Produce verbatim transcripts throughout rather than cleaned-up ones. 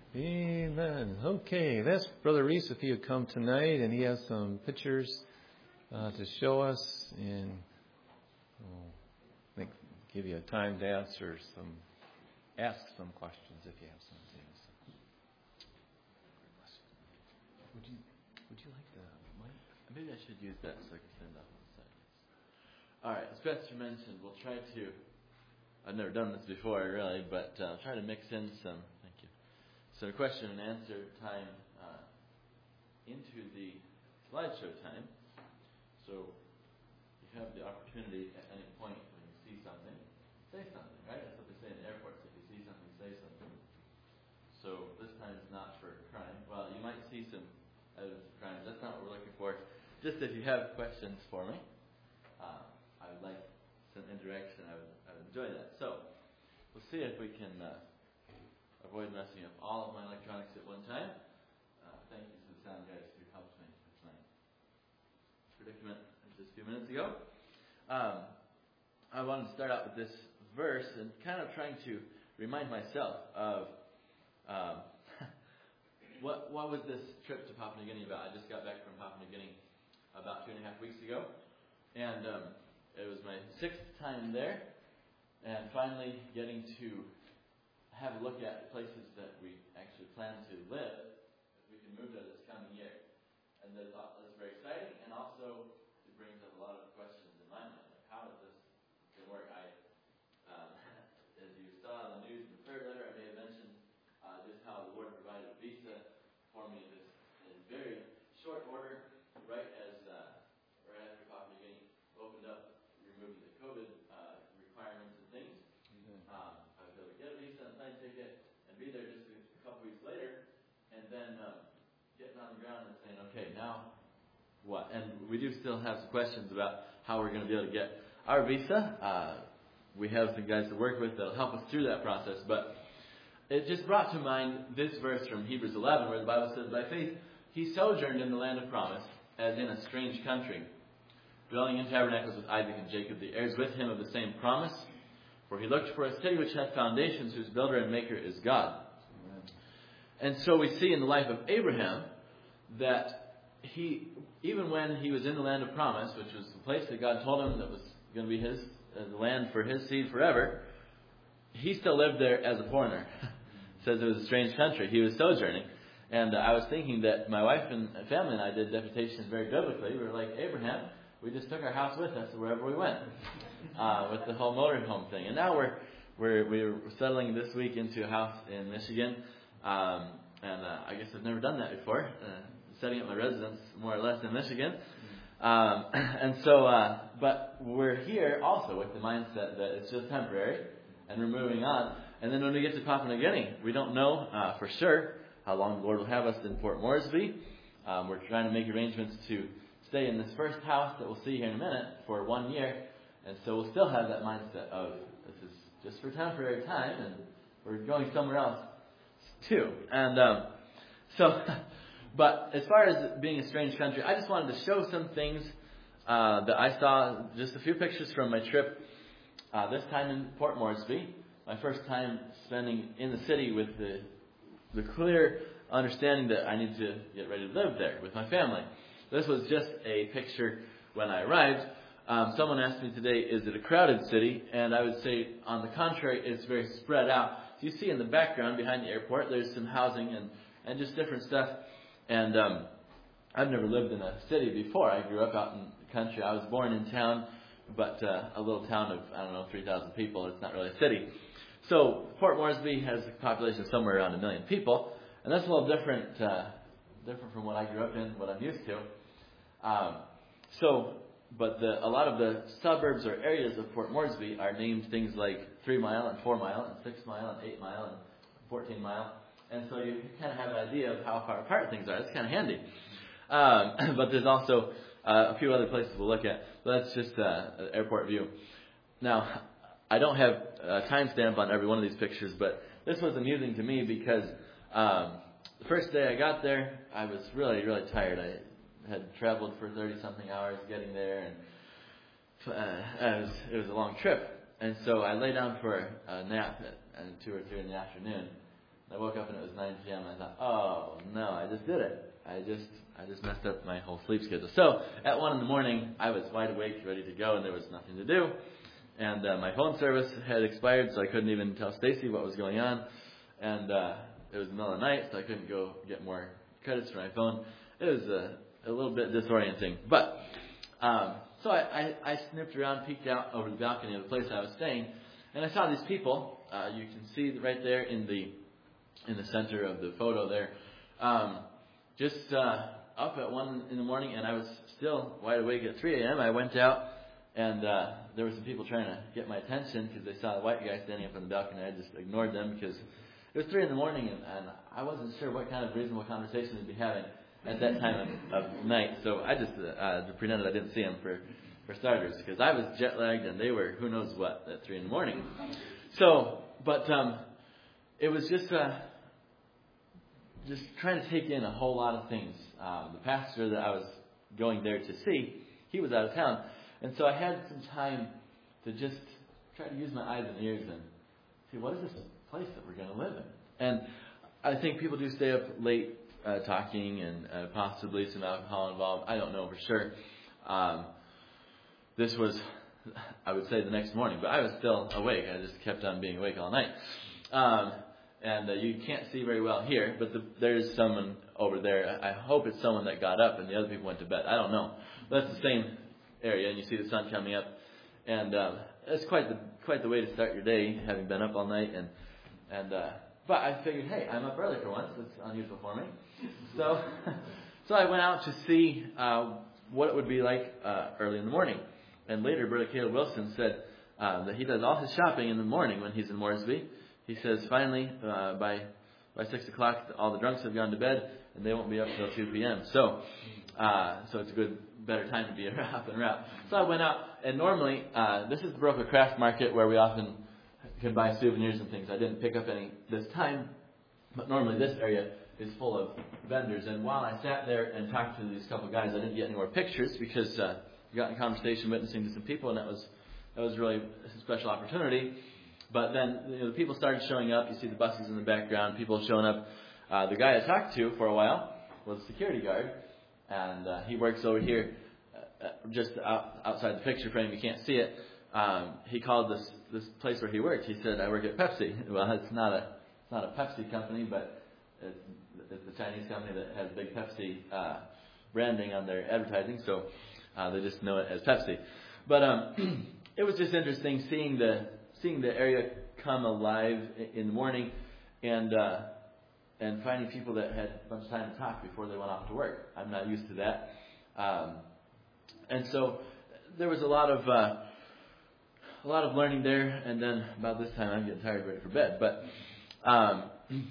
Amen. Okay, that's Brother Reese if he would come tonight, and he has some pictures uh, to show us, and we'll I think give you a time to answer some, ask some questions if you have some things. Would you Would you like the mic? Maybe I should use that so I can stand up on the side. All right, as Pastor mentioned, we'll try to. I've never done this before, really, but uh, try to mix in some. Thank you. So, question and answer time uh, into the slideshow time. So, you have the opportunity at any point when you see something, say something, right? That's what they say in the airports. If you see something, say something. So, this time is not for crime. Well, you might see some evidence of crime. That's not what we're looking for. Just if you have questions for me, uh, I would like some interaction. I would, I would enjoy that. So, we'll see if we can uh, avoid messing up all of my electronics at one time. Uh, thank you to the sound guys who helped me with my predicament just a few minutes ago. Um, I wanted to start out with this verse and kind of trying to remind myself of um, what what was this trip to Papua New Guinea about. I just got back from Papua New Guinea about two and a half weeks ago, and um, it was my sixth time there, and finally getting to have a look at places that we actually plan to live, if we can move there this coming year. And I thought that's very exciting, and also it brings up a lot of questions in my mind, like how does this can work? I, um, as you saw in the news in the third letter, I may have mentioned uh, just how the Lord provided a visa for me this in very short order, right as uh, right after Papua New Guinea opened up, removing the COVID uh, requirements and things. Mm-hmm. Um, I was able to get a visa and plane ticket and be there just a, a couple weeks later, and then um, getting on the ground and saying, okay, now what? And we do still have some questions about how we're going to be able to get our visa. Uh, we have some guys to work with that'll help us through that process, but it just brought to mind this verse from Hebrews eleven, where the Bible says, by faith he sojourned in the land of promise, as in a strange country, dwelling in tabernacles with Isaac and Jacob, the heirs with him of the same promise. For he looked for a city which hath foundations, whose builder and maker is God. Amen. And so we see in the life of Abraham that he, even when he was in the land of promise, which was the place that God told him that was going to be his, uh, the land for his seed forever, he still lived there as a foreigner. It says it was a strange country. He was sojourning. And uh, I was thinking that my wife and family and I did deputations very biblically. We were like Abraham. We just took our house with us wherever we went, uh, with the whole motorhome thing. And now we're we're we're settling this week into a house in Michigan, um, and uh, I guess I've never done that before. Uh, setting up my residence more or less in Michigan, um, and so. Uh, but we're here also with the mindset that it's just temporary, and we're moving on. And then when we get to Papua New Guinea, we don't know uh, for sure how long the Lord will have us in Port Moresby. Um, we're trying to make arrangements to stay in this first house that we'll see here in a minute for one year. And so we'll still have that mindset of this is just for temporary time and we're going somewhere else too. And um, so, but as far as being a strange country, I just wanted to show some things uh, that I saw, just a few pictures from my trip, uh, this time in Port Moresby. My first time spending in the city with the, the clear understanding that I need to get ready to live there with my family. This was just a picture when I arrived. Um, someone asked me today, is it a crowded city? And I would say, on the contrary, it's very spread out. So you see in the background behind the airport, there's some housing and, and just different stuff. And um, I've never lived in a city before. I grew up out in the country. I was born in town, but uh, a little town of, I don't know, three thousand people. It's not really a city. So Port Moresby has a population of somewhere around a million people. And that's a little different, uh, different from what I grew up in, what I'm used to. Um, so, but the, a lot of the suburbs or areas of Port Moresby are named things like three mile and four mile and six mile and eight mile and fourteen mile. And so you kind of have an idea of how far apart things are. It's kind of handy. Um, but there's also uh, a few other places we'll look at. So that's just uh, an airport view. Now, I don't have a timestamp on every one of these pictures, but this was amusing to me because um, the first day I got there, I was really, really tired. I had traveled for thirty-something hours getting there, and uh, it, was, it was a long trip. And so I lay down for a nap at, at two or three in the afternoon, I woke up and it was nine p.m. I thought, oh no, I just did it. I just I just messed up my whole sleep schedule. So at one in the morning, I was wide awake, ready to go, and there was nothing to do. And uh, my phone service had expired, so I couldn't even tell Stacy what was going on. And uh, it was the middle of the night, so I couldn't go get more credits for my phone. It was a, a little bit disorienting. But um, so I, I, I sniffed around, peeked out over the balcony of the place I was staying, and I saw these people. Uh, you can see right there in the in the center of the photo there, um, just uh, up at one in the morning, and I was still wide awake at three a.m. I went out, and uh, there were some people trying to get my attention because they saw a white guy standing up on the balcony. I just ignored them because it was three in the morning, and, and I wasn't sure what kind of reasonable conversation we'd be having at that time of, of night. So I just uh, pretended I didn't see them for, for starters, because I was jet lagged and they were who knows what at three in the morning. So, but um, it was just uh, just trying to take in a whole lot of things. Um, the pastor that I was going there to see, he was out of town, and so I had some time to just try to use my eyes and ears and see, what is this place that we're going to live in? And I think people do stay up late uh, talking, and uh, possibly some alcohol involved. I don't know for sure. Um, this was, I would say, the next morning, but I was still awake. I just kept on being awake all night. Um, and uh, you can't see very well here, but the, there's someone over there. I hope it's someone that got up and the other people went to bed. I don't know. But that's the same area, and you see the sun coming up. And um, it's quite the quite the way to start your day, having been up all night. And and uh, but I figured, hey, I'm up early for once. It's unusual for me. So so I went out to see uh, what it would be like uh, early in the morning. And later, Brother Caleb Wilson said uh, that he does all his shopping in the morning when he's in Mooresby. He says finally uh, by by six o'clock all the drunks have gone to bed and they won't be up until two p.m. So uh, so it's a good better time to be up and around. So I went out, and normally uh, this is the Baroka Craft Market where we often can buy souvenirs and things. I didn't pick up any this time, but normally this area is full of vendors. And while I sat there and talked to these couple of guys, I didn't get any more pictures because uh, I got in conversation witnessing to some people, and that was that was really a special opportunity. But then you know, the people started showing up. You see the buses in the background, people showing up. Uh, the guy I talked to for a while was a security guard, and uh, he works over here uh, just out, outside the picture frame. You can't see it. Um, he called this this place where he worked. He said, "I work at Pepsi." Well, it's not a it's not a Pepsi company, but it's, it's a Chinese company that has big Pepsi uh, branding on their advertising, so uh, they just know it as Pepsi. But um, it was just interesting seeing the seeing the area come alive in the morning, and uh, and finding people that had a bunch of time to talk before they went off to work. I'm not used to that, um, and so there was a lot of uh, a lot of learning there. And then about this time, I'm getting tired, ready for bed. But um,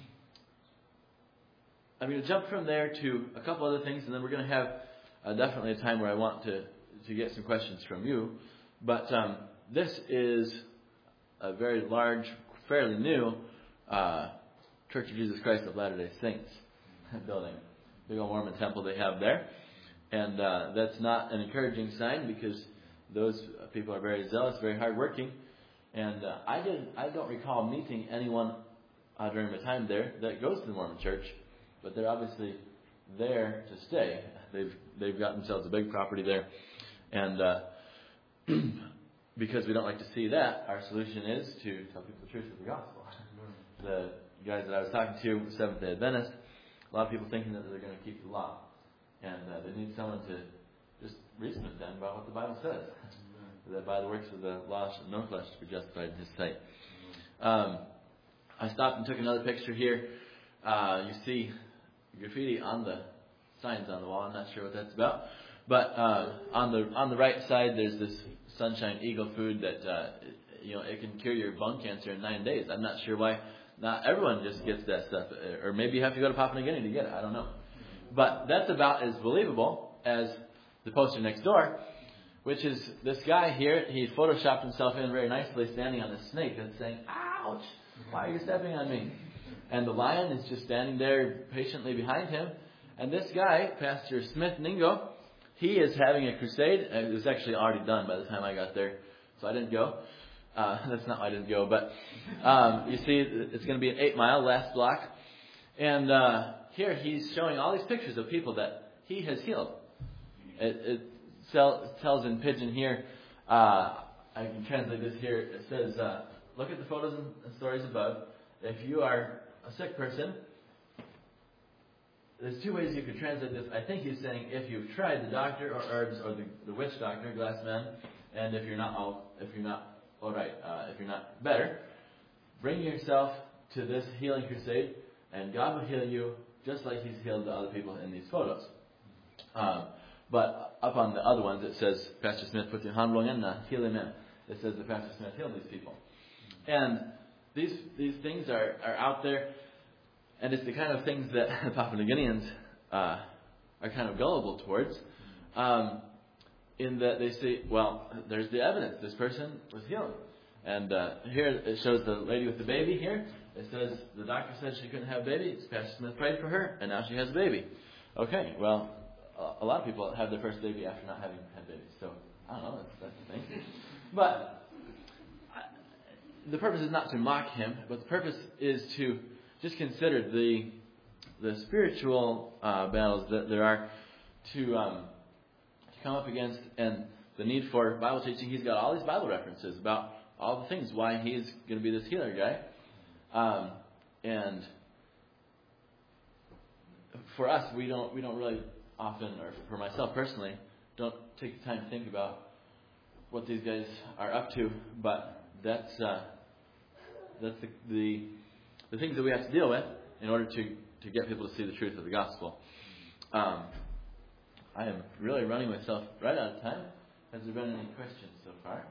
I'm going to jump from there to a couple other things, and then we're going to have uh, definitely a time where I want to to get some questions from you. But um, this is a very large, fairly new uh, Church of Jesus Christ of Latter-day Saints building. Big old Mormon temple they have there. And uh, that's not an encouraging sign, because those people are very zealous, very hardworking. And uh, I didn't, I don't recall meeting anyone uh, during my time there that goes to the Mormon Church, but they're obviously there to stay. They've they've got themselves a big property there, and uh, because we don't like to see that, our solution is to tell people the truth of the gospel. The guys that I was talking to, Seventh-day Adventists, a lot of people thinking that they're going to keep the law, and uh, they need someone to just reason with them about what the Bible says. That by the works of the law shall no flesh be justified in His sight. Um, I stopped and took another picture here. Uh, you see graffiti on the signs on the wall. I'm not sure what that's about, but uh, on the on the right side, there's this Sunshine Eagle food that uh, you know it can cure your bone cancer in nine days. I'm not sure why not everyone just gets that stuff, or maybe you have to go to Papua New Guinea to get it. I don't know, but that's about as believable as the poster next door, which is this guy here. He photoshopped himself in very nicely, standing on a snake that's saying, "Ouch! Why are you stepping on me?" And the lion is just standing there patiently behind him. And this guy, Pastor Smith Ningo, he is having a crusade. It was actually already done by the time I got there, so I didn't go. Uh, that's not why I didn't go, but um, you see, it's going to be an eight mile last block, and uh, here he's showing all these pictures of people that he has healed. It, it sell, tells in Pidgin here. Uh, I can translate this here. It says, uh, "Look at the photos and stories above. If you are a sick person." There's two ways you could translate this. I think he's saying if you've tried the doctor or herbs or the, the witch doctor, glass man, and if you're not all, if you're not all right, uh, if you're not better, bring yourself to this healing crusade, and God will heal you just like He's healed the other people in these photos. Um, but up on the other ones, it says Pastor Smith put your hand wrong in, heal him in. It says that Pastor Smith healed these people, and these these things are are out there. And it's the kind of things that Papua New Guineans uh, are kind of gullible towards, um, in that they say, well, there's the evidence. This person was healed. And uh, here it shows the lady with the baby here. It says the doctor said she couldn't have a baby. Pastor Smith prayed for her, and now she has a baby. Okay, well, a lot of people have their first baby after not having had babies. So, I don't know, that's, that's the thing. But the purpose is not to mock him, but the purpose is to just consider the the spiritual uh, battles that there are to um, to come up against, and the need for Bible teaching. He's got all these Bible references about all the things why he's going to be this healer guy, um, and for us, we don't we don't really often, or for myself personally, don't take the time to think about what these guys are up to. But that's uh, that's the, the the things that we have to deal with in order to, to get people to see the truth of the gospel. Um, I am really running myself right out of time. Has there been any questions so far?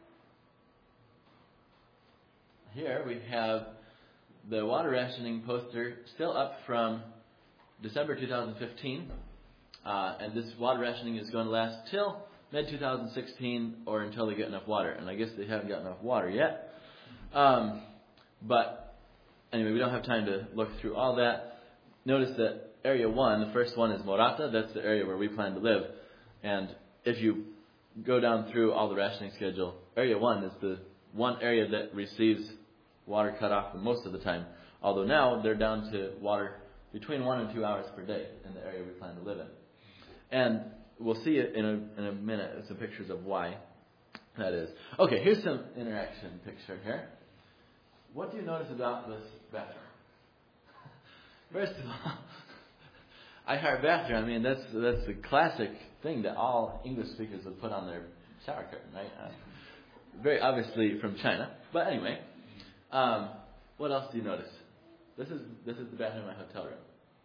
Here we have the water rationing poster still up from December two thousand fifteen. Uh, and this water rationing is going to last till mid two thousand sixteen, or until they get enough water. And I guess they haven't got enough water yet. Um, but Anyway, we don't have time to look through all that. Notice that Area one, the first one is Morata. That's the area where we plan to live. And if you go down through all the rationing schedule, Area one is the one area that receives water cut off the most of the time. Although now they're down to water between one and two hours per day in the area we plan to live in. And we'll see it in a, in a minute, some pictures of why that is. Okay, here's some interaction picture here. What do you notice about this bathroom? First of all, I heart bathroom. I mean, that's that's the classic thing that all English speakers would put on their shower curtain, right? Uh, very obviously from China. But anyway, um, what else do you notice? This is this is the bathroom in my hotel room.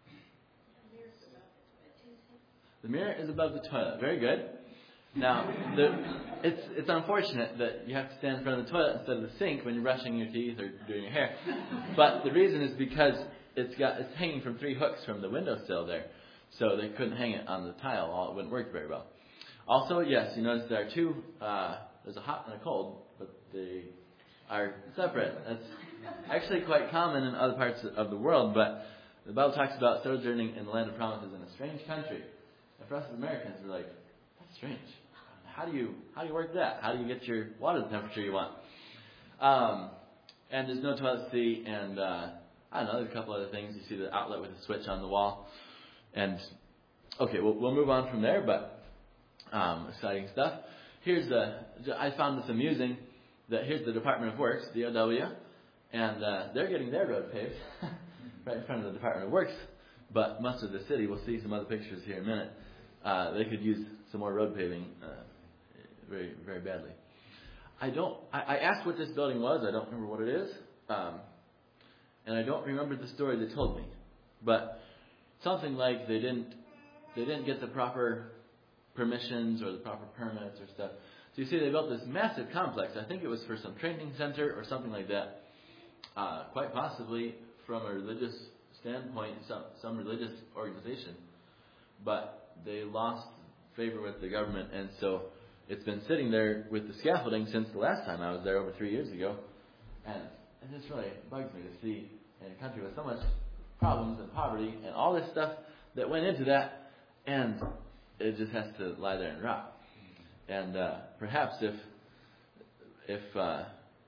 The mirror is above the toilet. Very good. Now, the, it's it's unfortunate that you have to stand in front of the toilet instead of the sink when you're brushing your teeth or doing your hair. But the reason is because it's got it's hanging from three hooks from the windowsill there, so they couldn't hang it on the tile. All it wouldn't work very well. Also, yes, you notice there are two. Uh, there's a hot and a cold, but they are separate. That's actually quite common in other parts of the world. But the Bible talks about sojourning in the land of promises in a strange country. And for us as Americans, we're like, that's strange. How do you how do you work that? How do you get your water the temperature you want? Um, and there's no toilet seat, and uh, I don't know. There's a couple other things. You see the outlet with a switch on the wall, and okay, we'll we'll move on from there. But um, exciting stuff. Here's the I found this amusing. That here's the Department of Works, D O W, and uh, they're getting their road paved right in front of the Department of Works. But much of the city, we'll see some other pictures here in a minute. Uh, they could use some more road paving uh, very, very badly. I don't. I, I asked what this building was. I don't remember what it is, um, and I don't remember the story they told me. But something like they didn't. They didn't get the proper permissions or the proper permits or stuff. So you see, they built this massive complex. I think it was for some training center or something like that. Uh, quite possibly from a religious standpoint, some some religious organization, but they lost favor with the government, and so it's been sitting there with the scaffolding since the last time I was there over three years ago. And it just really bugs me to see in a country with so much problems and poverty and all this stuff that went into that, and it just has to lie there and rot. And uh, perhaps if if uh,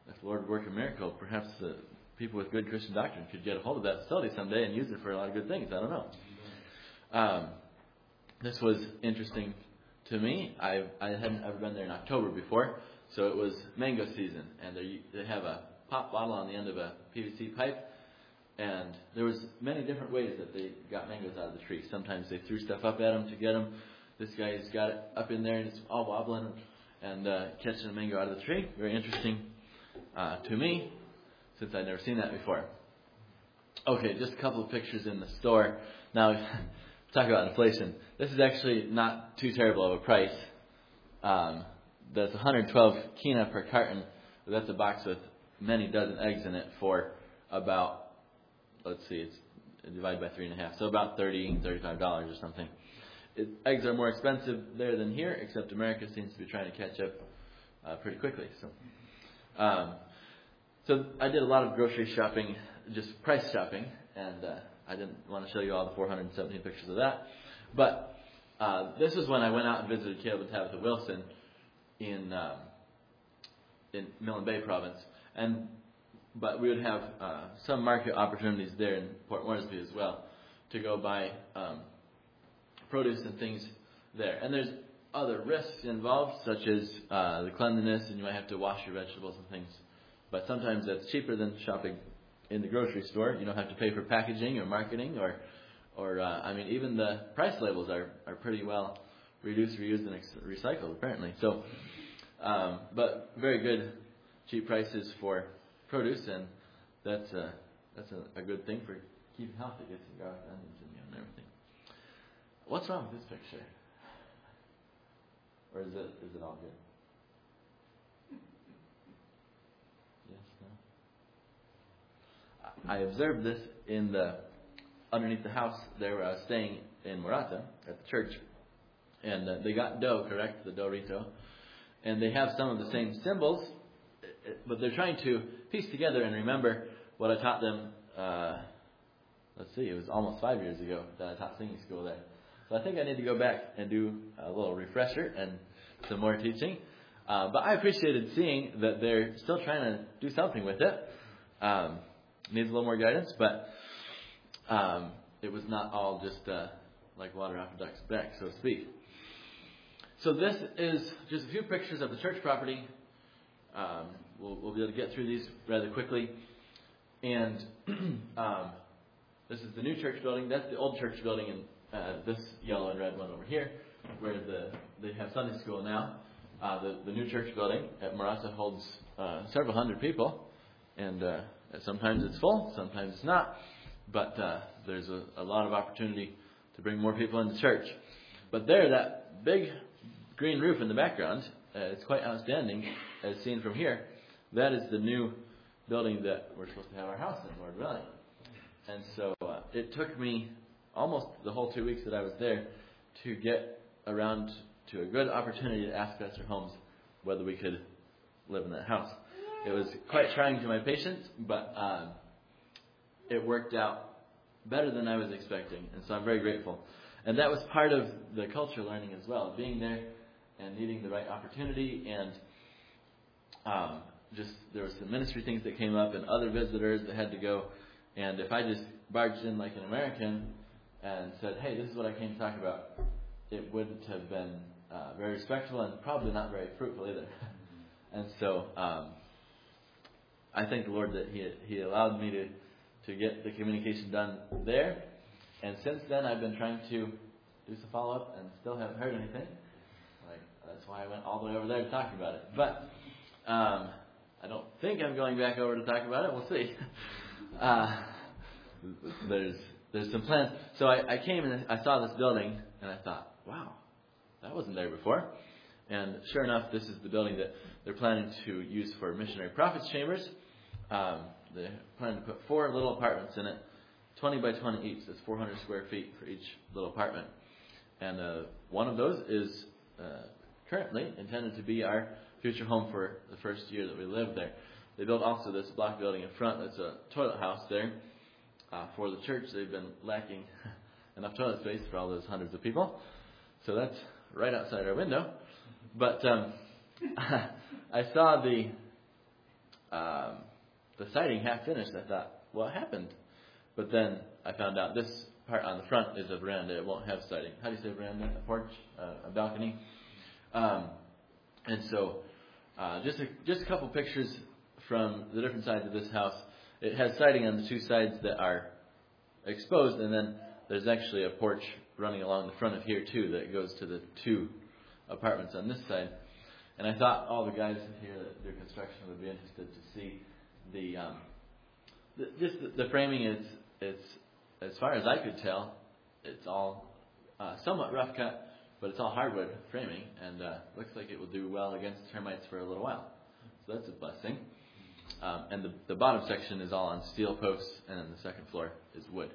if the Lord would work a miracle, perhaps the people with good Christian doctrine could get a hold of that facility someday and use it for a lot of good things. I don't know. Um, this was interesting to me. I I hadn't ever been there in October before, so it was mango season, and they they have a pop bottle on the end of a P V C pipe, and there was many different ways that they got mangoes out of the tree. Sometimes they threw stuff up at them to get them. This guy's got it up in there and it's all wobbling and uh, catching a mango out of the tree. Very interesting uh, to me, since I'd never seen that before. Okay, just a couple of pictures in the store. Now, talk about inflation. This is actually not too terrible of a price. Um, that's one hundred twelve kina per carton. But that's a box with many dozen eggs in it for about, let's see, it's divided by three and a half, so about thirty dollars, thirty-five dollars or something. It, eggs are more expensive there than here, except America seems to be trying to catch up uh, pretty quickly. So, um, so I did a lot of grocery shopping, just price shopping, and uh, I didn't want to show you all the four hundred seventeen pictures of that. But uh, this was when I went out and visited Caleb and Tabitha Wilson in um, in Milne Bay province, and but we would have uh, some market opportunities there in Port Moresby as well to go buy um, produce and things there. And there's other risks involved, such as uh, the cleanliness, and you might have to wash your vegetables and things. But sometimes that's cheaper than shopping in the grocery store. You don't have to pay for packaging or marketing, or, or uh, I mean, even the price labels are, are pretty well reduced, reused, and ex- recycled, apparently. So, um, but very good, cheap prices for produce, and that's a, that's a, a good thing for keeping healthy. Gets some garlic, onions, and everything. What's wrong with this picture? Or is it is it all good? Yes, no? I observed this in the underneath the house there where I was staying in Morata at the church, and uh, they got dough, correct, the Dorito, and they have some of the same symbols, but they're trying to piece together and remember what I taught them. Uh, let's see, it was almost five years ago that I taught singing school there. So I think I need to go back and do a little refresher and some more teaching. Uh, but I appreciated seeing that they're still trying to do something with it. Um, needs a little more guidance, but um, it was not all just uh, like water off a duck's back, so to speak. So this is just a few pictures of the church property. Um, we'll, we'll be able to get through these rather quickly. And um, this is the new church building. That's the old church building in Uh, this yellow and red one over here, where the they have Sunday school now. Uh, the, the new church building at Morata holds uh, several hundred people, and uh, sometimes it's full, sometimes it's not. But uh, there's a, a lot of opportunity to bring more people into church. But there, that big green roof in the background, uh, it's quite outstanding as seen from here. That is the new building that we're supposed to have our house in, Lord willing. And so uh, it took me almost the whole two weeks that I was there to get around to a good opportunity to ask Pastor Holmes whether we could live in that house. It was quite trying to my patience, but um, it worked out better than I was expecting, and so I'm very grateful. And that was part of the culture learning as well, being there and needing the right opportunity, and um, just there were some ministry things that came up and other visitors that had to go, and if I just barged in like an American and said, hey, this is what I came to talk about, it wouldn't have been uh, very respectful and probably not very fruitful either. And so um, I thank the Lord that He He allowed me to, to get the communication done there. And since then, I've been trying to do some follow-up and still haven't heard anything. Like that's why I went all the way over there to talk about it. But um, I don't think I'm going back over to talk about it. We'll see. Uh, there's There's some plans. So I, I came and I saw this building, and I thought, wow, that wasn't there before. And sure enough, this is the building that they're planning to use for missionary prophets' chambers. Um, they're planning to put four little apartments in it, twenty by twenty each. That's four hundred square feet for each little apartment. And uh, one of those is uh, currently intended to be our future home for the first year that we live there. They built also this block building in front. That's a toilet house there. Uh, for the church, they've been lacking enough toilet space for all those hundreds of people. So that's right outside our window. But um, I saw the um, the siding half finished. I thought, what happened? But then I found out this part on the front is a veranda. It won't have siding. How do you say veranda? A porch? Uh, a balcony? Um, and so uh, just a, just a couple pictures from the different sides of this house. It has siding on the two sides that are exposed, and then there's actually a porch running along the front of here too that goes to the two apartments on this side. And I thought all the guys here that do construction would be interested to see the um, the, just the, the framing is it's as far as I could tell, it's all uh, somewhat rough cut, but it's all hardwood framing, and uh, looks like it will do well against termites for a little while. So that's a blessing. Um, and the, the bottom section is all on steel posts, and then the second floor is wood.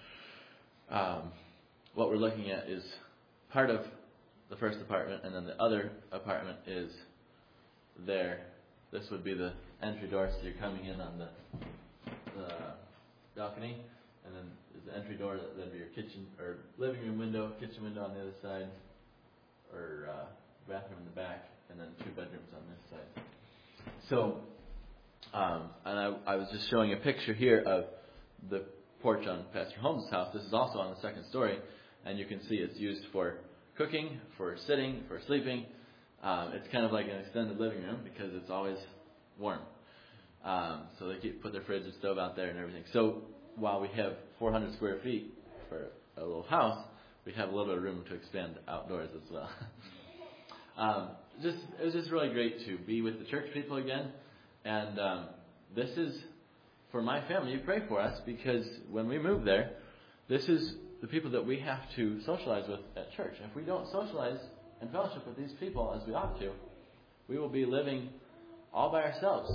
Um, what we're looking at is part of the first apartment, and then the other apartment is there. This would be the entry door, so you're coming in on the, the balcony, and then there's the entry door. That'd be your kitchen or living room window, kitchen window on the other side, or uh, bathroom in the back, and then two bedrooms on this side. So, um, and I, I was just showing a picture here of the porch on Pastor Holmes' house. This is also on the second story, and you can see it's used for cooking, for sitting, for sleeping. Um, it's kind of like an extended living room because it's always warm. Um, so they keep put their fridge and stove out there and everything. So while we have four hundred square feet for a little house, we have a little bit of room to expand outdoors as well. um, just it was just really great to be with the church people again. And um, this is, for my family, you pray for us, because when we move there, this is the people that we have to socialize with at church. If we don't socialize and fellowship with these people as we ought to, we will be living all by ourselves.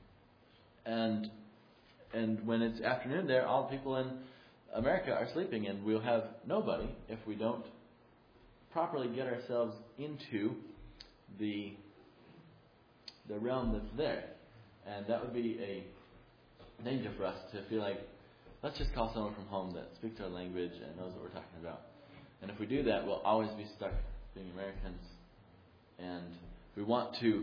And and when it's afternoon there, all the people in America are sleeping, and we'll have nobody if we don't properly get ourselves into the the realm that's there. And that would be a danger for us to feel like, let's just call someone from home that speaks our language and knows what we're talking about. And if we do that, we'll always be stuck being Americans. And we want to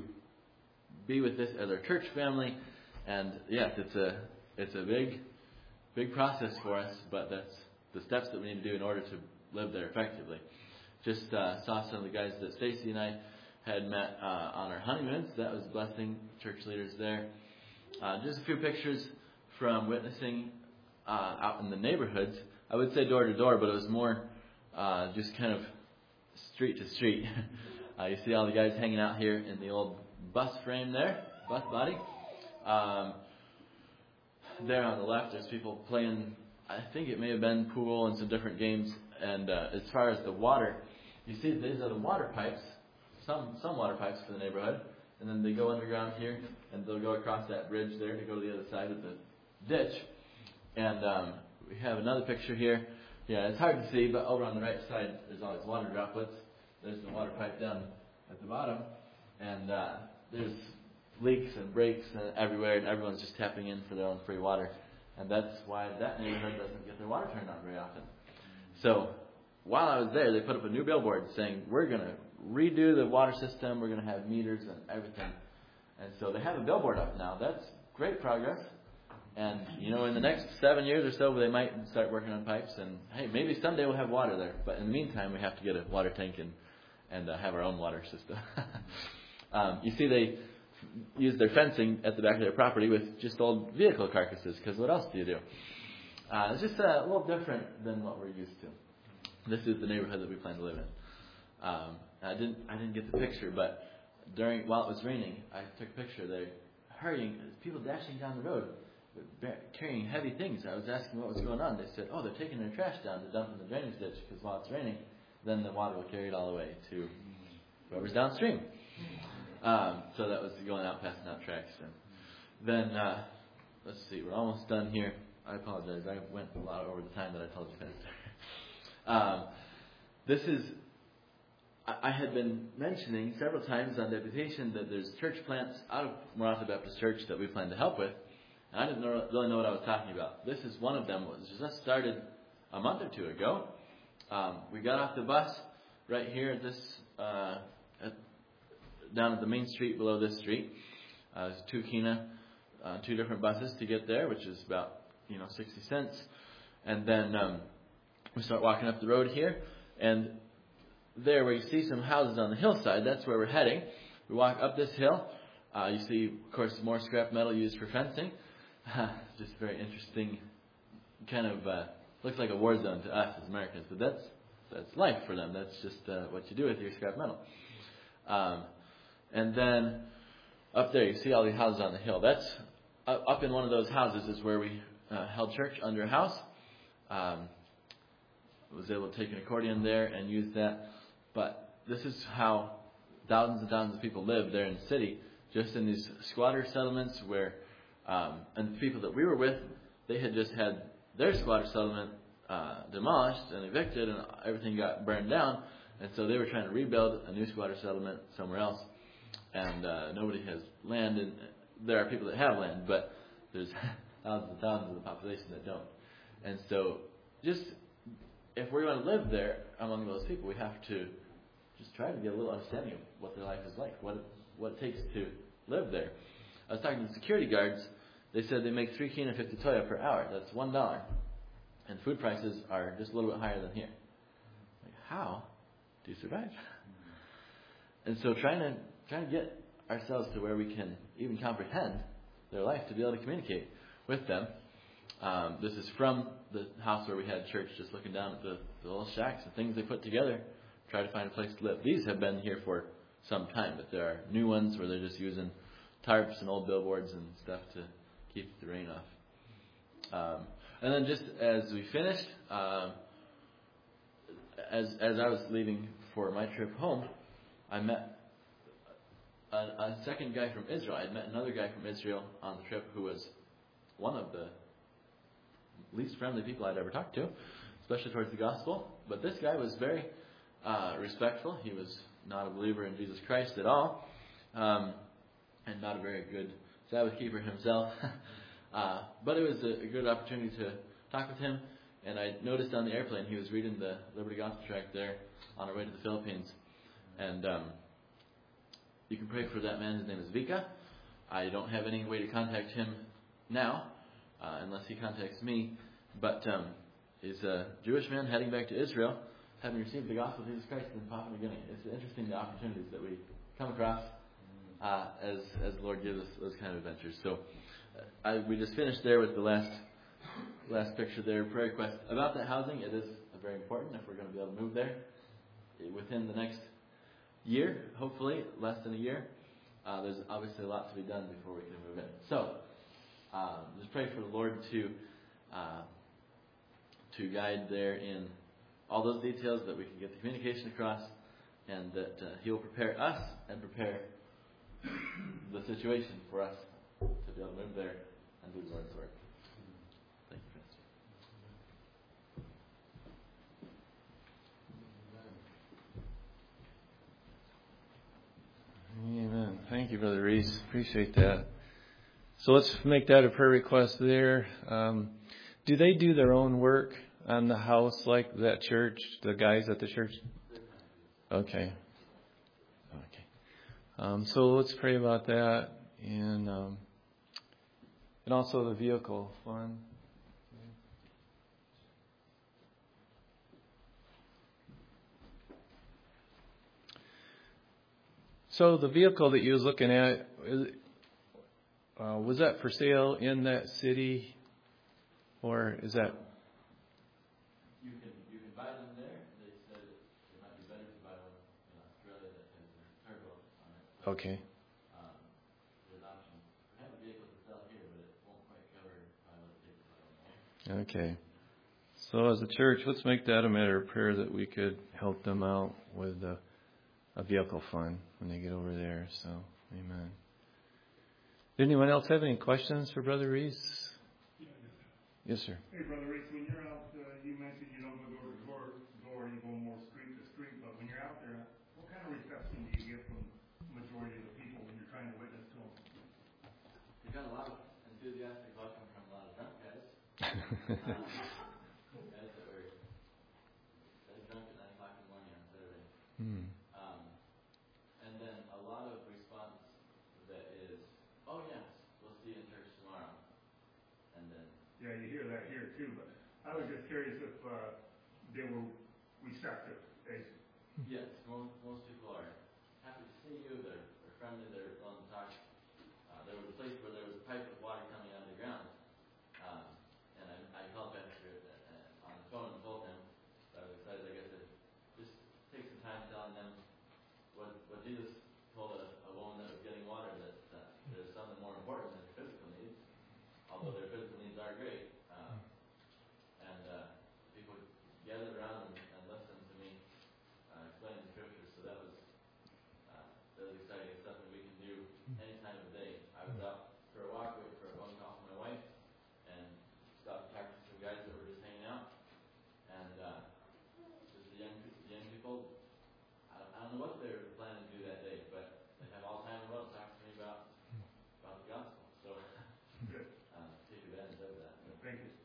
be with this as our church family. And yes, it's a it's a big, big process for us, but that's the steps that we need to do in order to live there effectively. Just uh, saw some of the guys that Stacy and I had met uh, on our honeymoons. That was a blessing. Church leaders there. Uh, just a few pictures from witnessing uh, out in the neighborhoods. I would say door to door, but it was more uh, just kind of street to street. uh, you see all the guys hanging out here in the old bus frame there, bus body. Um, there on the left, there's people playing, I think it may have been pool and some different games. And uh, as far as the water, you see these are the water pipes, some some water pipes for the neighborhood. And then they go underground here, and they'll go across that bridge there to go to the other side of the ditch. And um, we have another picture here. Yeah, it's hard to see, but over on the right side, there's all these water droplets. There's the water pipe down at the bottom. And uh, there's leaks and breaks everywhere, and everyone's just tapping in for their own free water. And that's why that neighborhood doesn't get their water turned on very often. So while I was there, they put up a new billboard saying, we're going to redo the water system, we're going to have meters and everything. And so they have a billboard up now. That's great progress. And, you know, in the next seven years or so, they might start working on pipes. And, hey, maybe someday we'll have water there. But in the meantime, we have to get a water tank and, and uh, have our own water system. um, you see, they use their fencing at the back of their property with just old vehicle carcasses, because what else do you do? Uh, it's just uh, a little different than what we're used to. This is the neighborhood that we plan to live in. Um, I didn't I didn't get the picture, but during while it was raining, I took a picture. They're hurrying, people dashing down the road, carrying heavy things. I was asking what was going on. They said, oh, they're taking their trash down to dump in the drainage ditch, because while it's raining, then the water will carry it all the way to whoever's downstream. Um, so that was going out, passing out tracks. And then, uh, let's see, we're almost done here. I apologize. I went a lot over the time that I told you, Pastor. um, this is, I, I had been mentioning several times on deputation that there's church plants out of Maranatha Baptist Church that we plan to help with. And I didn't know, really know what I was talking about. This is one of them. It was just started a month or two ago. Um, we got off the bus right here at this, uh, at, down at the main street below this street. Uh, there's Tukina uh, two different buses to get there, which is about, you know, sixty cents. And then um, we start walking up the road here, and there where you see some houses on the hillside, that's where we're heading. We walk up this hill. Uh, you see, of course, more scrap metal used for fencing. Just very interesting, kind of uh, looks like a war zone to us as Americans, but that's that's life for them. That's just uh, what you do with your scrap metal. Um, and then up there, you see all these houses on the hill. That's uh, up in one of those houses is where we uh, held church under a house. Um, was able to take an accordion there and use that. But this is how thousands and thousands of people live there in the city, just in these squatter settlements where, um, and the people that we were with, they had just had their squatter settlement uh, demolished and evicted, and everything got burned down, and so they were trying to rebuild a new squatter settlement somewhere else, and uh, nobody has land, and there are people that have land, but there's thousands and thousands of the population that don't. And so just if we want to live there among those people, we have to just try to get a little understanding of what their life is like, what it, what it takes to live there. I was talking to the security guards. They said they make three kina fifty toya per hour. That's one dollar, and food prices are just a little bit higher than here. Like, how do you survive? And so trying to trying to get ourselves to where we can even comprehend their life to be able to communicate with them. Um, this is from the house where we had church, just looking down at the, the little shacks and things they put together, try to find a place to live. These have been here for some time, but there are new ones where they're just using tarps and old billboards and stuff to keep the rain off. Um, and then just as we finished, um, as as I was leaving for my trip home, I met a, a second guy from Israel. I had met another guy from Israel on the trip who was one of the least friendly people I'd ever talked to, especially towards the gospel. But this guy was very uh, respectful. He was not a believer in Jesus Christ at all, um, and not a very good Sabbath keeper himself. uh, but it was a, a good opportunity to talk with him. And I noticed on the airplane he was reading the Liberty Gospel Tract there on our way to the Philippines. And um, you can pray for that man. His name is Vika. I don't have any way to contact him now, uh, unless he contacts me. But um, he's a Jewish man heading back to Israel, having received the gospel of Jesus Christ in Papua New Guinea. It's interesting the opportunities that we come across uh, as as the Lord gives us those kind of adventures. So uh, I, we just finished there with the last last picture there, prayer request about that housing. It is very important if we're going to be able to move there within the next year, hopefully less than a year. Uh, there's obviously a lot to be done before we can move in. So um, just pray for the Lord to uh, to guide there in all those details, that we can get the communication across, and that uh, He will prepare us and prepare the situation for us to be able to move there and do the Lord's work. Thank you, Pastor. Amen. Thank you, Brother Reese. Appreciate that. So let's make that a prayer request there. Um, do they do their own work on the house like that church, the guys at the church? Okay. Okay. Um, so let's pray about that, and um, and also the vehicle fund. So the vehicle that you was looking at, uh, was that for sale in that city, or is that? You can you can buy them there. They said it might be better to buy one in Australia that has a turbo on it. So, okay. um, there's options. We have a vehicle to sell here, but it won't quite cover by what it takes to buy one. Okay. So as a church, let's make that a matter of prayer that we could help them out with a, a vehicle fund when they get over there. So, amen. Did anyone else have any questions for Brother Reese? Yeah, yes, sir. Hey, Brother Reese, when you're out, uh, you mentioned you don't go door to door, door, you go more street to street, but when you're out there, what kind of reception do you get from the majority of the people when you're trying to witness to them? We got a lot of enthusiastic welcome from a lot of drunk guys. um, guys that were guys drunk at nine o'clock in the morning on Saturday. Hmm. Um, and then a lot of response that is, oh yes, we'll see you in church I was just curious if uh, they were receptive, basically. Yes, most, most people are happy to see you. They're, they're friendly. They're willing to talk. Uh, there was a place where there was a pipe of water coming out of the ground, um, and I, I called Pastor uh, on the phone and told him. I was excited. I guess to just take some time telling them what what Jesus told a, a woman that was getting water, that uh, there's something more important than their physical needs, although their physical needs are great. Um, and uh, people gathered around and, and listened to me uh, explain the scriptures. So that was uh, that was exciting. It's something we can do any time of the day. I was out for a walk, waiting for a phone call from my wife, and stopped to talk to some guys that were just hanging out. And uh, just the young, the young people, I don't, I don't know what they were planning to do that day, but they have all time in the world to talk to me about about the gospel. So uh, take advantage of that. Thank you.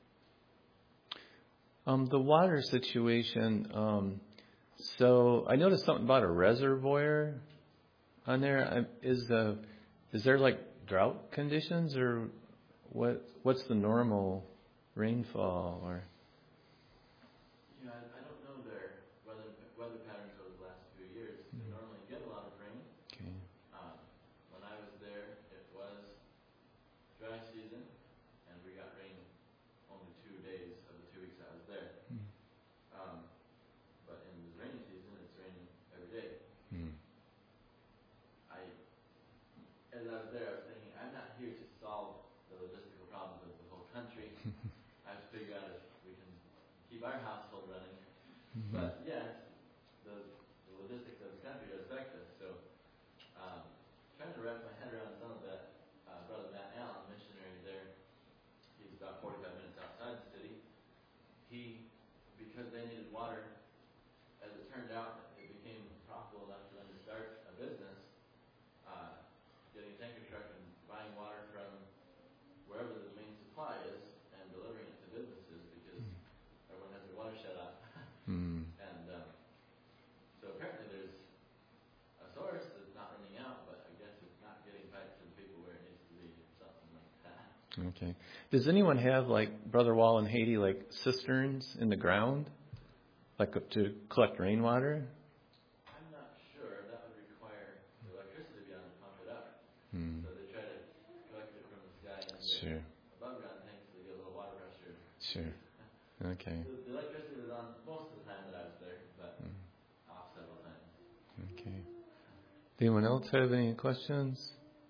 Um, the water situation. Um, so I noticed something about a reservoir on there. I, is the is there like drought conditions, or what? What's the normal rainfall? Or You know, I, I don't know their weather weather patterns over the last few years. They normally get a lot of rain. okay, Um, when I was there, it was dry season, and we got rain only two days of the two weeks I was there. Um, but in the rainy season, it's raining every day. mm. I, as I was there, I was thinking, I'm not here to solve the logistical problems of the whole country. I have to figure out if we can keep our household running. Mhm. But yes, the, the logistics of the country affect us. So, um, trying to wrap my head around some of that. Uh, Brother Matt Allen, missionary there, he's about forty-five minutes outside the city. He, because they needed water, as it turned out, it became profitable enough for them to start a business, uh, getting a tanker truck and buying water from wherever the main supply is and delivering it to businesses because everyone has their water shut off. Mm. And um, so apparently there's a source that's not running out, but I guess it's not getting piped to the people where it needs to be, something like that. Okay. Does anyone have, like Brother Wall in Haiti, like cisterns in the ground, like to collect rainwater? I'm not sure. That would require the electricity to be on to pump it up. Hmm. So they try to collect it from the sky and Sure. above ground tanks so they get a little water pressure. Sure. Okay. The, the electricity was on most of the time that I was there, but off several times. Okay. Does anyone else have any questions?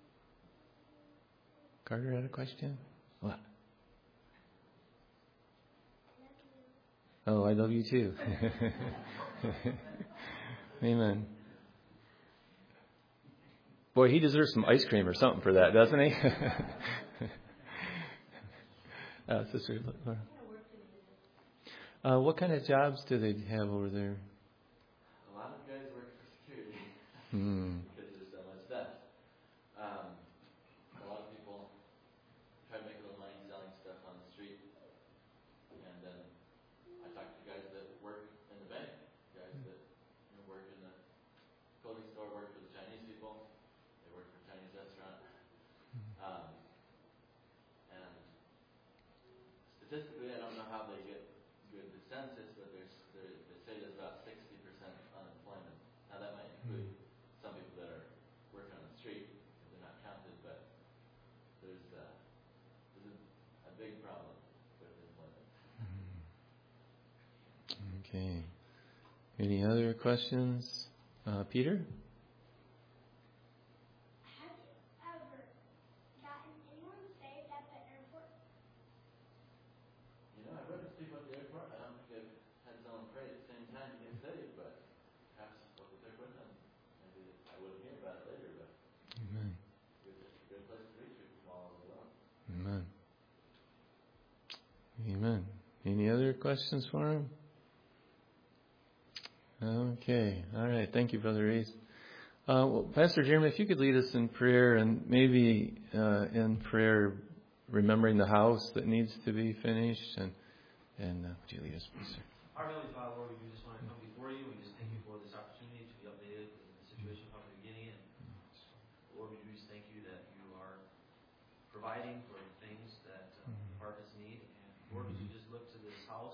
Carter had a question? What? Oh, I love you too. Amen. Boy, he deserves some ice cream or something for that, doesn't he? uh, Sister Laura. Uh, what kind of jobs do they have over there? A lot of guys work for security Hmm. because there's so much theft. Um, a lot of people try to make a little money selling stuff on the street. And then I talk to guys that work in the bank, guys that you know, work in the clothing store, work for the Chinese people. They work for a Chinese restaurant. Um, and statistically, I don't know how they get good the census, but there's, there, they say there's about sixty percent unemployment. Now that might include some people that are working on the street, they're not counted, but there's, uh, there's a, a big problem with employment. Okay. Any other questions? Uh, Peter? Have you ever gotten anyone saved at the airport? You know, I witnessed people at the airport. I don't think I've had someone pray at the same time to get saved, but perhaps what they took with them. Maybe I wouldn't hear about it later, but Amen. it's a good place to reach people from all over the world. Amen. Amen. Any other questions for him? Okay. All right. Thank you, Brother Reese. Uh, well, Pastor Jeremy, if you could lead us in prayer, and maybe uh, in prayer, remembering the house that needs to be finished, and and uh, would you lead us, please, sir? Our Heavenly Father, Lord, we just want to come before you. We just thank you for this opportunity to be updated in the situation from the beginning. And Lord, we just thank you that you are providing for the things that uh, the departments need. And Lord, as we just look to this house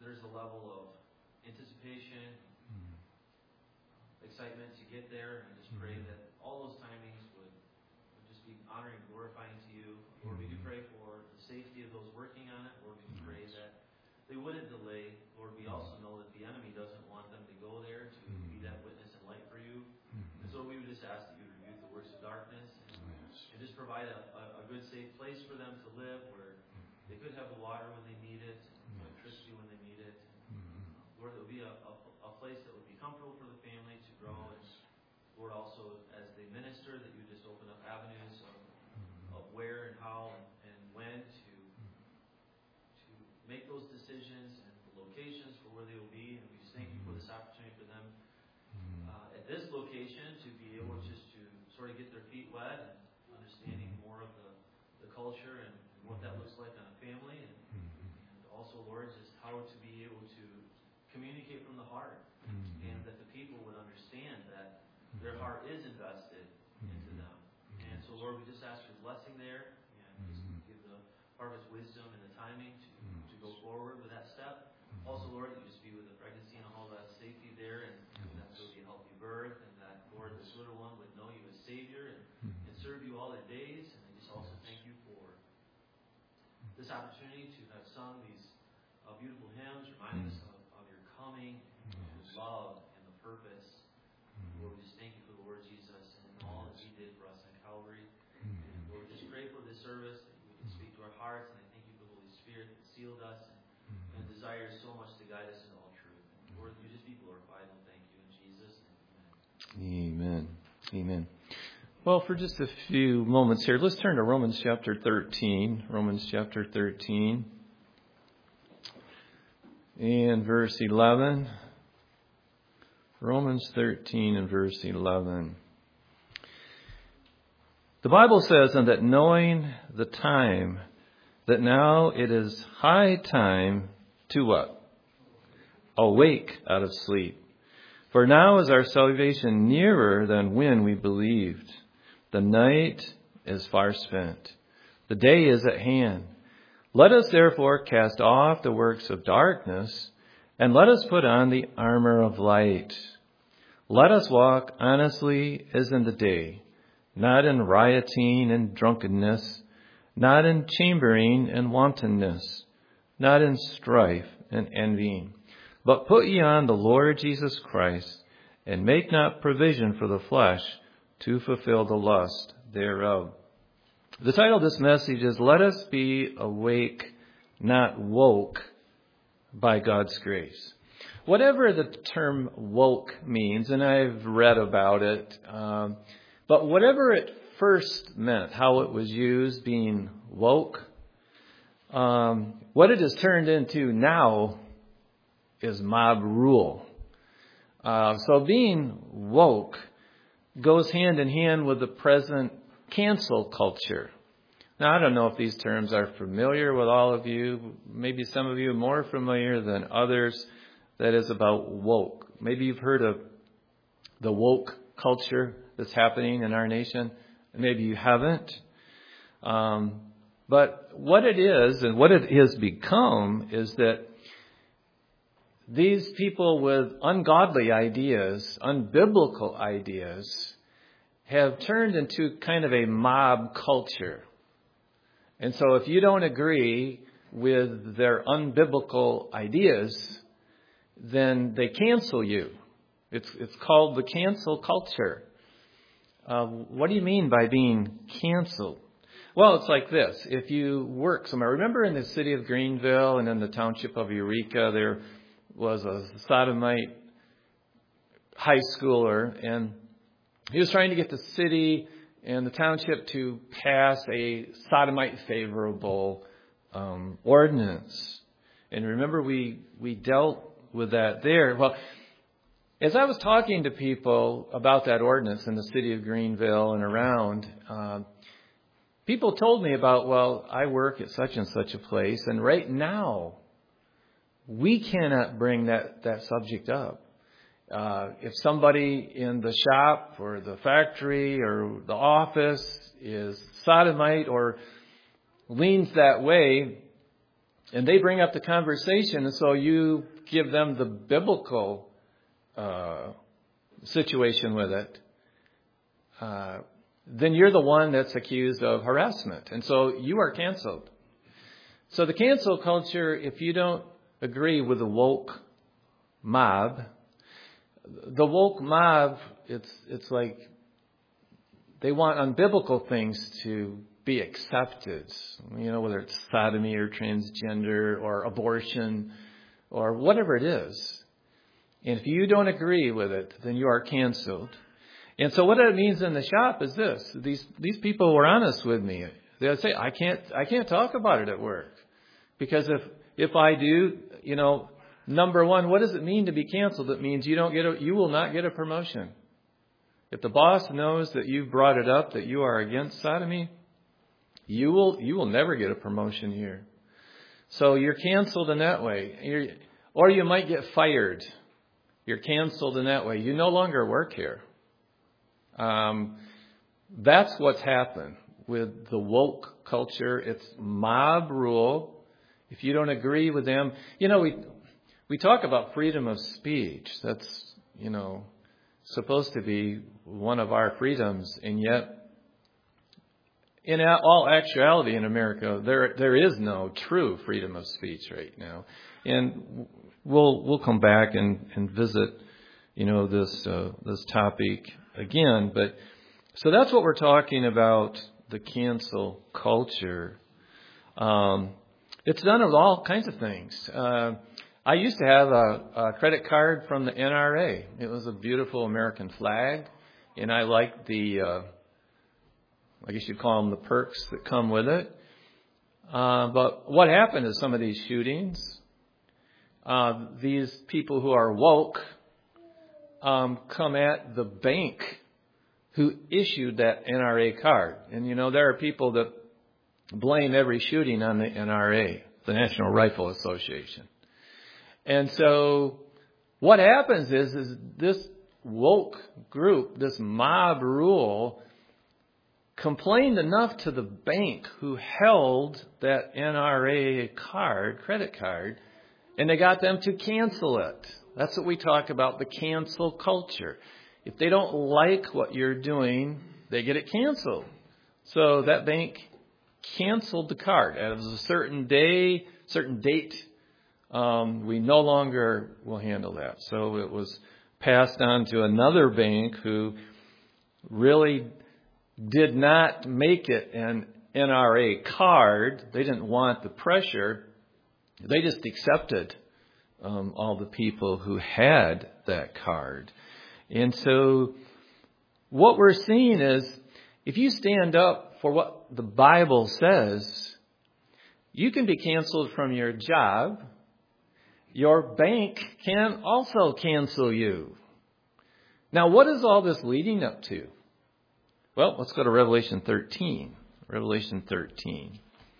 there's a level of anticipation, excitement to get there. I just pray that all those timings would, would just be honoring and glorifying to you. Lord, we do pray for the safety of those working on it. Lord, we do pray that they wouldn't delay. Lord, we also know that the enemy doesn't want them to go there to be that witness and light for you. And so we would just ask that you would rebuke the works of darkness and, and just provide a, a, a good, safe place for them to live where they could have the water when they need it, electricity when they need it. Lord, it would be a, a, a place that would be comfortable for the family to grow. And Lord, also as they minister, that you just open up avenues of, of where and how and, and when to to make those decisions and the locations for where they will be. And we just thank you for this opportunity for them uh, at this location to be able just to sort of get their feet wet and understanding more of the, the culture and, and what that looks like on a family. And, and also, Lord, just how to be able to communicate from the heart, mm-hmm. and that the people would understand that their heart is invested mm-hmm. into them. And so, Lord, we just ask for blessing there, and just mm-hmm. give the harvest wisdom and the timing to, mm-hmm. to go forward with that step. Mm-hmm. Also, Lord, you just be with the pregnancy and all that safety there, and, and that there will be a healthy birth, and that, Lord, this little one would know you as Savior and, mm-hmm. and serve you all their days. And I just also thank you for this opportunity to have sung these uh, beautiful hymns, reminding mm-hmm. us of coming, yes. the love, and the purpose. Mm-hmm. Lord, we just thank you for the Lord Jesus and all yes. that He did for us on Calvary. Mm-hmm. And Lord, we just pray for this service that we can speak to our hearts, and I thank you for the Holy Spirit that sealed us and, mm-hmm. and desires so much to guide us into all truth. And Lord, you just be glorified, and thank you in Jesus' name. Amen. Amen. Well, for just a few moments here, let's turn to Romans chapter thirteen. Romans chapter thirteen. And verse eleven, Romans thirteen and verse eleven. The Bible says, and that knowing the time, that now it is high time to what? Awake out of sleep. For now is our salvation nearer than when we believed. The night is far spent. The day is at hand. Let us therefore cast off the works of darkness, and let us put on the armor of light. Let us walk honestly as in the day, not in rioting and drunkenness, not in chambering and wantonness, not in strife and envying. But put ye on the Lord Jesus Christ, and make not provision for the flesh to fulfill the lust thereof. The title of this message is, Let Us Be Awake, Not Woke, by God's Grace. Whatever the term woke means, and I've read about it, um, but whatever it first meant, how it was used, being woke, um, what it has turned into now is mob rule. Uh, so being woke goes hand in hand with the present cancel culture. Now, I don't know if these terms are familiar with all of you. Maybe some of you are more familiar than others. That is about woke. Maybe you've heard of the woke culture that's happening in our nation. Maybe you haven't. Um, but what it is and what it has become is that these people with ungodly ideas, unbiblical ideas, have turned into kind of a mob culture. And so if you don't agree with their unbiblical ideas, then they cancel you. It's it's called the cancel culture. Uh, what do you mean by being canceled? Well, it's like this. If you work somewhere, remember in the city of Greenville and in the township of Eureka, there was a sodomite high schooler, and he was trying to get the city and the township to pass a sodomite favorable um, ordinance. And remember, we we dealt with that there. Well, as I was talking to people about that ordinance in the city of Greenville and around, uh, people told me about, well, I work at such and such a place, and right now we cannot bring that, that subject up. Uh, if somebody in the shop or the factory or the office is sodomite or leans that way, and they bring up the conversation, and so you give them the biblical uh, situation with it, uh, then you're the one that's accused of harassment. And so you are canceled. So the cancel culture, if you don't agree with the woke mob, the woke mob, it's it's like they want unbiblical things to be accepted. You know, whether it's sodomy or transgender or abortion or whatever it is. And if you don't agree with it, then you are canceled. And so what it means in the shop is this. These these people were honest with me. They'll say, I can't I can't talk about it at work. Because if if I do, you know, number one, what does it mean to be canceled? It means you don't get a, you will not get a promotion. If the boss knows that you've brought it up, that you are against sodomy, you will you will never get a promotion here. So you're canceled in that way. You're, or you might get fired. You're canceled in that way. You no longer work here. Um, that's what's happened with the woke culture. It's mob rule. If you don't agree with them, you know, we we talk about freedom of speech. That's, you know, supposed to be one of our freedoms, and yet, in all actuality, in America, there there is no true freedom of speech right now, and we'll we'll come back and, and visit, you know, this uh, this topic again. But so that's what we're talking about, the cancel culture. Um, it's done with all kinds of things. Uh, I used to have a, a credit card from the N R A. It was a beautiful American flag, and I liked the, uh, I guess you'd call them the perks that come with it. Uh, but what happened is some of these shootings, uh, these people who are woke um, come at the bank who issued that N R A card. And, you know, there are people that blame every shooting on the N R A, the National Rifle Association. And so what happens is, is this woke group, this mob rule, complained enough to the bank who held that N R A card, credit card, and they got them to cancel it. That's what we talk about, the cancel culture. If they don't like what you're doing, they get it canceled. So that bank canceled the card. As of a certain day, certain date, um, we no longer will handle that. So it was passed on to another bank who really did not make it an N R A card. They didn't want the pressure. They just accepted um, all the people who had that card. And so what we're seeing is, if you stand up for what the Bible says, you can be canceled from your job. Your bank can also cancel you. Now, what is all this leading up to? Well, let's go to Revelation thirteen. Revelation thirteen.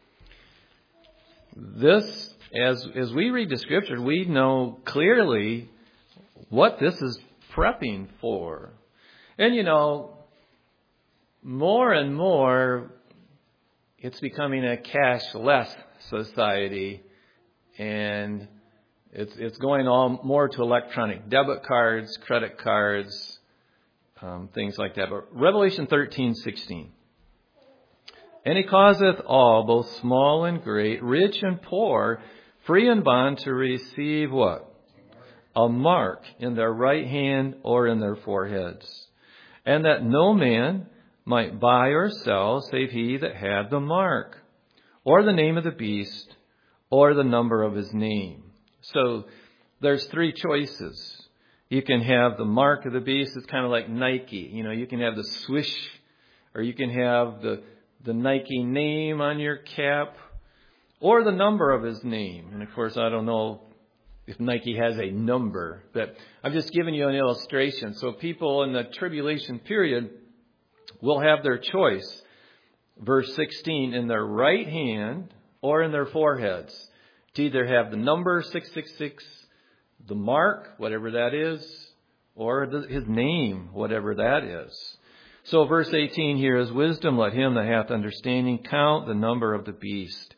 This, as as we read the Scripture, we know clearly what this is prepping for. And, you know, more and more, it's becoming a cashless society, and it's it's going all more to electronic debit cards, credit cards, um, things like that. But Revelation thirteen sixteen. And he causeth all, both small and great, rich and poor, free and bond, to receive what? A mark in their right hand or in their foreheads. And that no man might buy or sell, save he that had the mark, or the name of the beast, or the number of his name. So there's three choices. You can have the mark of the beast. It's kind of like Nike. You know, you can have the swoosh, or you can have the the Nike name on your cap, or the number of his name. And of course, I don't know if Nike has a number, but I'm just giving you an illustration. So people in the tribulation period will have their choice. Verse sixteen, in their right hand or in their foreheads, to either have the number six six six, the mark, whatever that is, or the, his name, whatever that is. So verse eighteen here is, wisdom, let him that hath understanding count the number of the beast,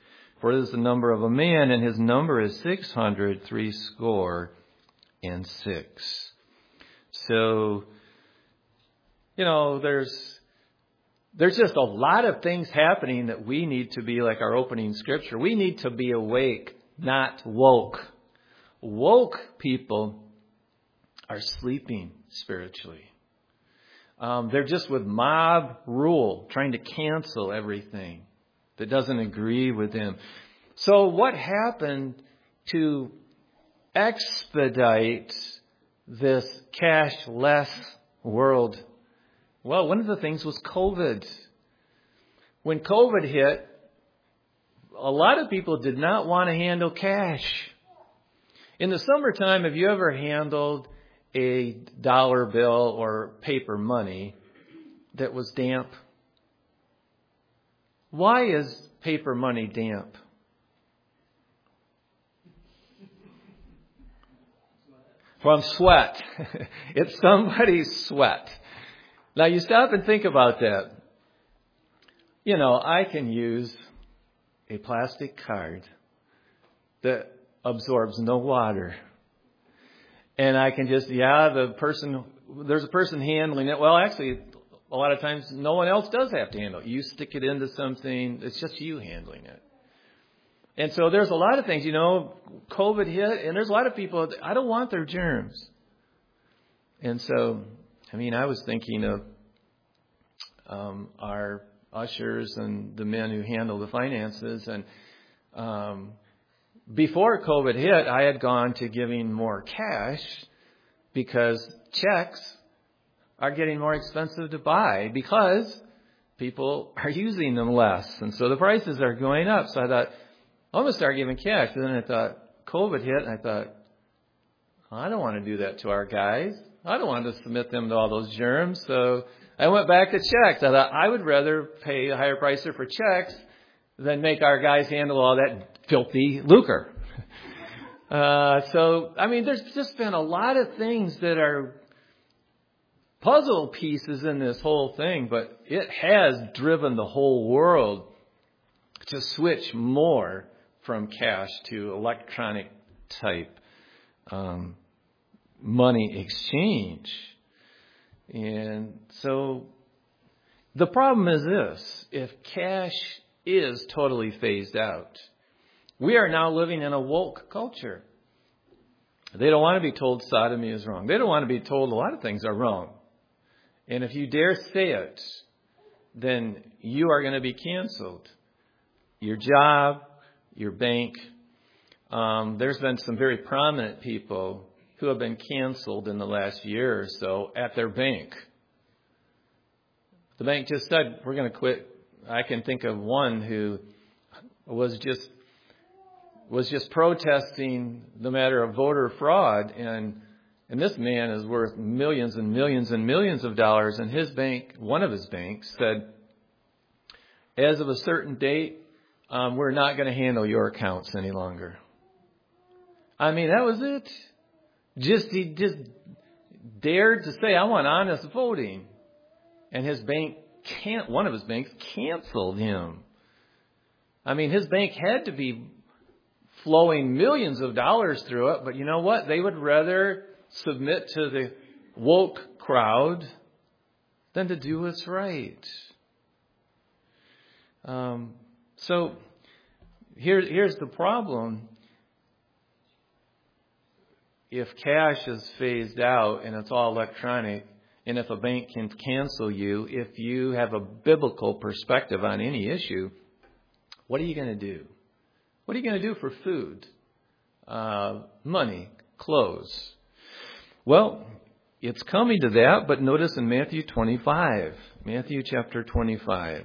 For this is the number of a man, and his number is six hundred three score and six. So, you know, there's there's just a lot of things happening that we need to be like our opening scripture. We need to be awake, not woke. Woke people are sleeping spiritually. Um, they're just with mob rule, trying to cancel everything that doesn't agree with him. So what happened to expedite this cashless world? Well, one of the things was COVID. When COVID hit, a lot of people did not want to handle cash. In the summertime, have you ever handled a dollar bill or paper money that was damp? Why is paper money damp? From sweat. It's somebody's sweat. Now you stop and think about that. You know, I can use a plastic card that absorbs no water. And I can just, yeah, the person, there's a person handling it. Well, actually, a lot of times no one else does have to handle it. You stick it into something, it's just you handling it. And so there's a lot of things, you know, COVID hit, and there's a lot of people, I don't want their germs. And so, I mean, I was thinking of um, our ushers and the men who handle the finances. And um, before COVID hit, I had gone to giving more cash because checks are getting more expensive to buy because people are using them less. And so the prices are going up. So I thought, I'm going to start giving cash. And then I thought, COVID hit, and I thought, I don't want to do that to our guys. I don't want to submit them to all those germs. So I went back to checks. I thought I would rather pay a higher price for checks than make our guys handle all that filthy lucre. Uh, so, I mean, there's just been a lot of things that are puzzle pieces in this whole thing, but it has driven the whole world to switch more from cash to electronic type um, money exchange. And so the problem is this: if cash is totally phased out, we are now living in a woke culture. They don't want to be told sodomy is wrong. They don't want to be told a lot of things are wrong. And if you dare say it, then you are going to be canceled. Your job, your bank. Um, there's been some very prominent people who have been canceled in the last year or so at their bank. The bank just said, we're going to quit. I can think of one who was just was just protesting the matter of voter fraud, and and this man is worth millions and millions and millions of dollars, and his bank, one of his banks, said, as of a certain date, um, we're not going to handle your accounts any longer. I mean, that was it. Just he just dared to say, I want honest voting. And his bank can't, one of his banks canceled him. I mean, his bank had to be flowing millions of dollars through it, but you know what? They would rather submit to the woke crowd than to do what's right. Um, so here, here's the problem. If cash is phased out and it's all electronic, and if a bank can cancel you, if you have a biblical perspective on any issue, what are you going to do? What are you going to do for food, uh, money, clothes? Well, it's coming to that, but notice in Matthew twenty-five, Matthew chapter twenty-five,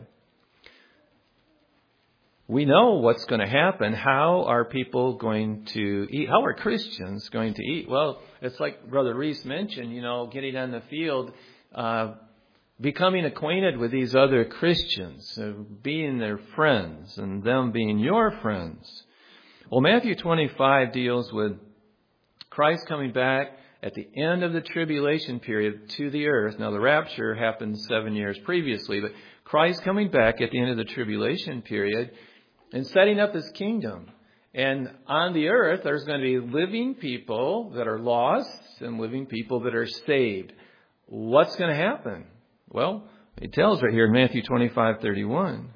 we know what's going to happen. How are people going to eat? How are Christians going to eat? Well, it's like Brother Reese mentioned, you know, getting on the field, uh, becoming acquainted with these other Christians, uh, being their friends and them being your friends. Well, Matthew twenty-five deals with Christ coming back at the end of the tribulation period to the earth. Now, the rapture happened seven years previously, but Christ coming back at the end of the tribulation period. and setting up His kingdom. And on the earth, there's going to be living people that are lost and living people that are saved. What's going to happen? Well, it tells right here in Matthew twenty-five thirty-one.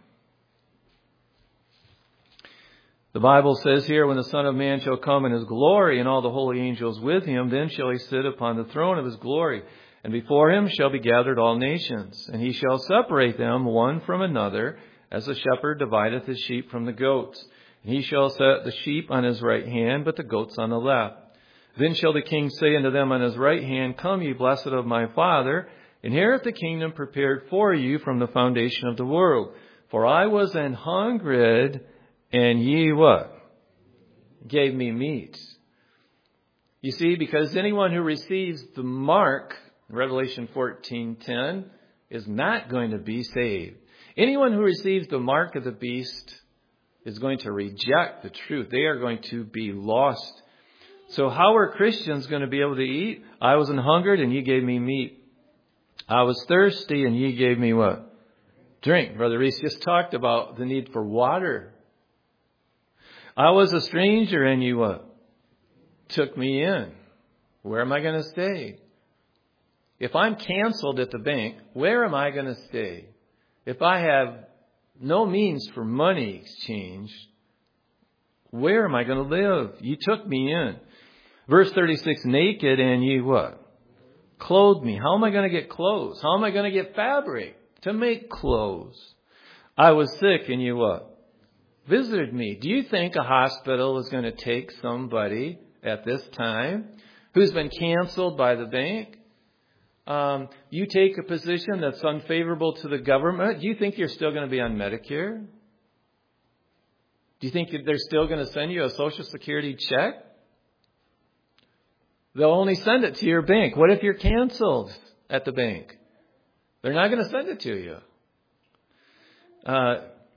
The Bible says here, when the Son of Man shall come in His glory and all the holy angels with Him, then shall He sit upon the throne of His glory. And before Him shall be gathered all nations. And He shall separate them one from another, as a shepherd divideth his sheep from the goats. And He shall set the sheep on His right hand, but the goats on the left. Then shall the King say unto them on His right hand, Come, ye blessed of my Father, inherit the kingdom prepared for you from the foundation of the world. For I was an hungered, and ye what? Gave me meat. You see, because anyone who receives the mark, Revelation fourteen ten, is not going to be saved. Anyone who receives the mark of the beast is going to reject the truth. They are going to be lost. So how are Christians going to be able to eat? I was an hungered, and ye gave me meat. I was thirsty, and ye gave me what? Drink. Brother Reese just talked about the need for water. I was a stranger, and you what? Took me in. Where am I going to stay? If I'm canceled at the bank, where am I going to stay? If I have no means for money exchange, where am I going to live? You took me in. Verse thirty-six, naked, and ye what? Clothed me. How am I going to get clothes? How am I going to get fabric to make clothes? I was sick, and you what? Visited me. Do you think a hospital is going to take somebody at this time who's been canceled by the bank? Um, you take a position that's unfavorable to the government. Do you think you're still going to be on Medicare? Do you think they're still going to send you a Social Security check? They'll only send it to your bank. What if you're canceled at the bank? They're not going to send it to you. Uh,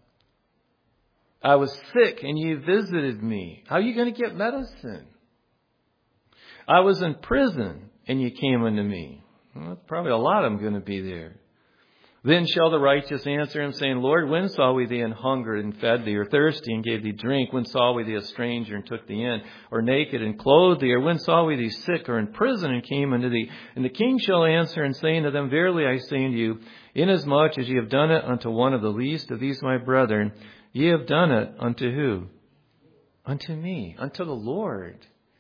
I was sick and you visited me. How are you going to get medicine? I was in prison and you came unto me. Well, probably a lot of them going to be there. Then shall the righteous answer him, saying, Lord, when saw we thee an hungered and fed thee, or thirsty and gave thee drink? When saw we thee a stranger and took thee in, or naked and clothed thee? Or when saw we thee sick or in prison and came unto thee? And the king shall answer and say unto them, Verily I say unto you, inasmuch as ye have done it unto one of the least of these my brethren, ye have done it unto who? Unto me, unto the Lord.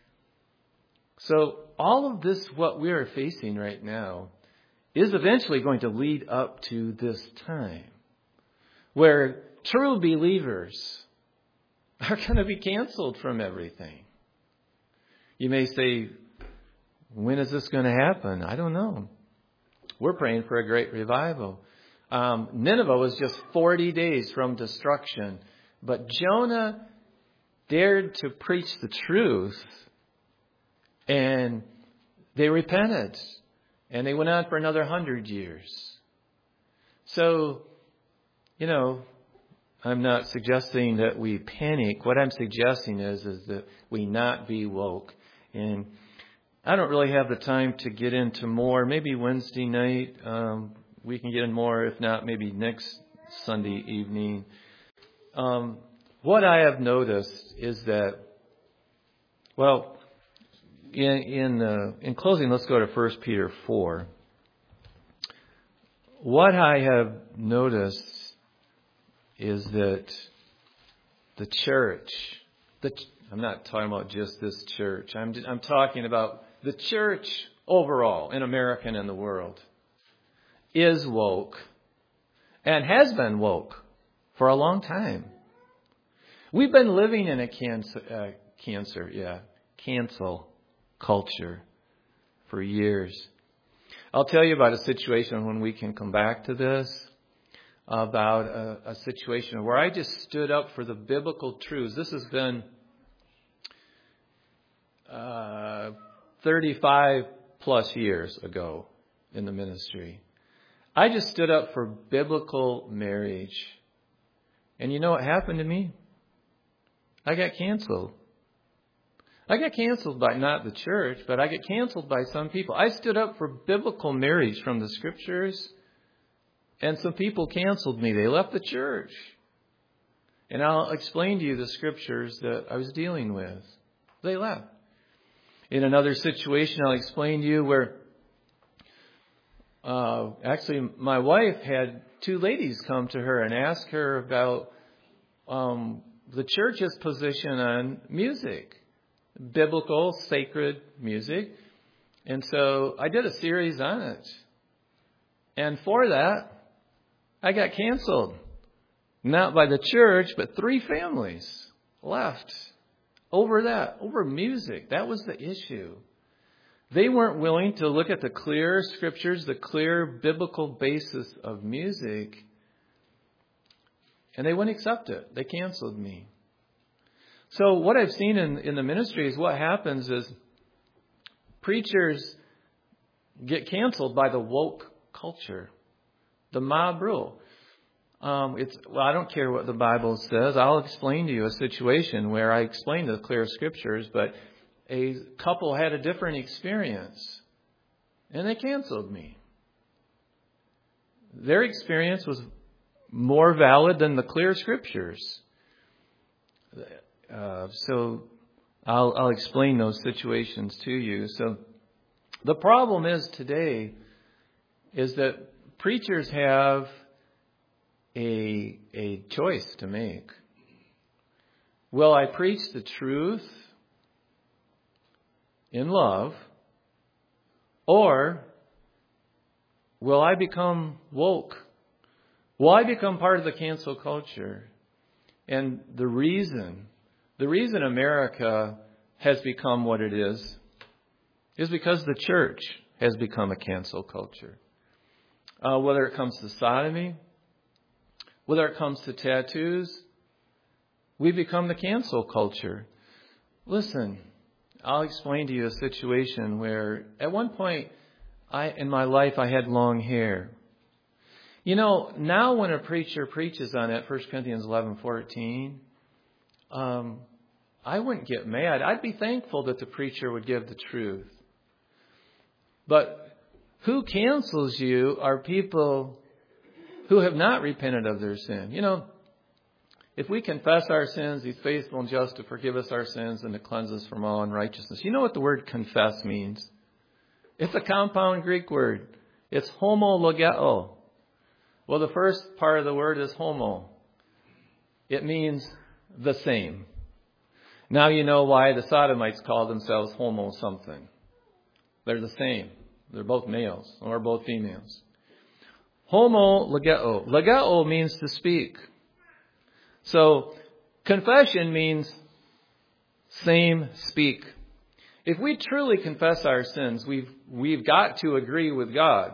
So all of this, what we are facing right now, is eventually going to lead up to this time where true believers are going to be canceled from everything. You may say, when is this going to happen? I don't know. We're praying for a great revival. Um, Nineveh was just forty days from destruction, but Jonah dared to preach the truth, and they repented. And they went on for another hundred years. So, you know, I'm not suggesting that we panic. What I'm suggesting is, is that we not be woke. And I don't really have the time to get into more. Maybe Wednesday night um, we can get in more. If not, maybe next Sunday evening. Um, what I have noticed is that, well, In in, uh, in closing, let's go to First Peter four. What I have noticed is that the church, the I'm not talking about just this church. I'm I'm talking about the church overall in America and in the world is woke and has been woke for a long time. We've been living in a cancer, uh, cancer, yeah, cancel. culture for years. I'll tell you about a situation when we can come back to this, about a, a situation where I just stood up for the biblical truths. This has been uh, thirty-five plus years ago in the ministry. I just stood up for biblical marriage. And you know what happened to me? I got canceled. I got canceled by not the church, but I get canceled by some people. I stood up for biblical marriage from the scriptures, and some people canceled me. They left the church. And I'll explain to you the scriptures that I was dealing with. They left. In another situation, I'll explain to you where uh, actually my wife had two ladies come to her and ask her about um, the church's position on music, biblical, sacred music. And so I did a series on it. And for that, I got canceled. Not by the church, but three families left over that, over music. That was the issue. They weren't willing to look at the clear scriptures, the clear biblical basis of music, and they wouldn't accept it. They canceled me. So what I've seen in, in the ministry is what happens is preachers get canceled by the woke culture, the mob rule. Um, it's well, I don't care what the Bible says. I'll explain to you a situation where I explain the clear scriptures, but a couple had a different experience, and they canceled me. Their experience was more valid than the clear scriptures. Uh, so I'll, I'll explain those situations to you. So the problem is today is that preachers have a, a choice to make. Will I preach the truth in love, or will I become woke? Will I become part of the cancel culture? And the reason, the reason America has become what it is, is because the church has become a cancel culture. Uh, whether it comes to sodomy, whether it comes to tattoos, we've become the cancel culture. Listen, I'll explain to you a situation where at one point I, in my life I had long hair. You know, now when a preacher preaches on it, First Corinthians eleven fourteen, um, I wouldn't get mad. I'd be thankful that the preacher would give the truth. But who cancels you are people who have not repented of their sin. You know, if we confess our sins, He's faithful and just to forgive us our sins and to cleanse us from all unrighteousness. You know what the word confess means? It's a compound Greek word. It's homologeo. Well, the first part of the word is homo. It means the same. Now you know why the sodomites call themselves homo something. They're the same. They're both males or both females. Homo legeo. Legeo means to speak. So confession means same speak. If we truly confess our sins, we've we've got to agree with God.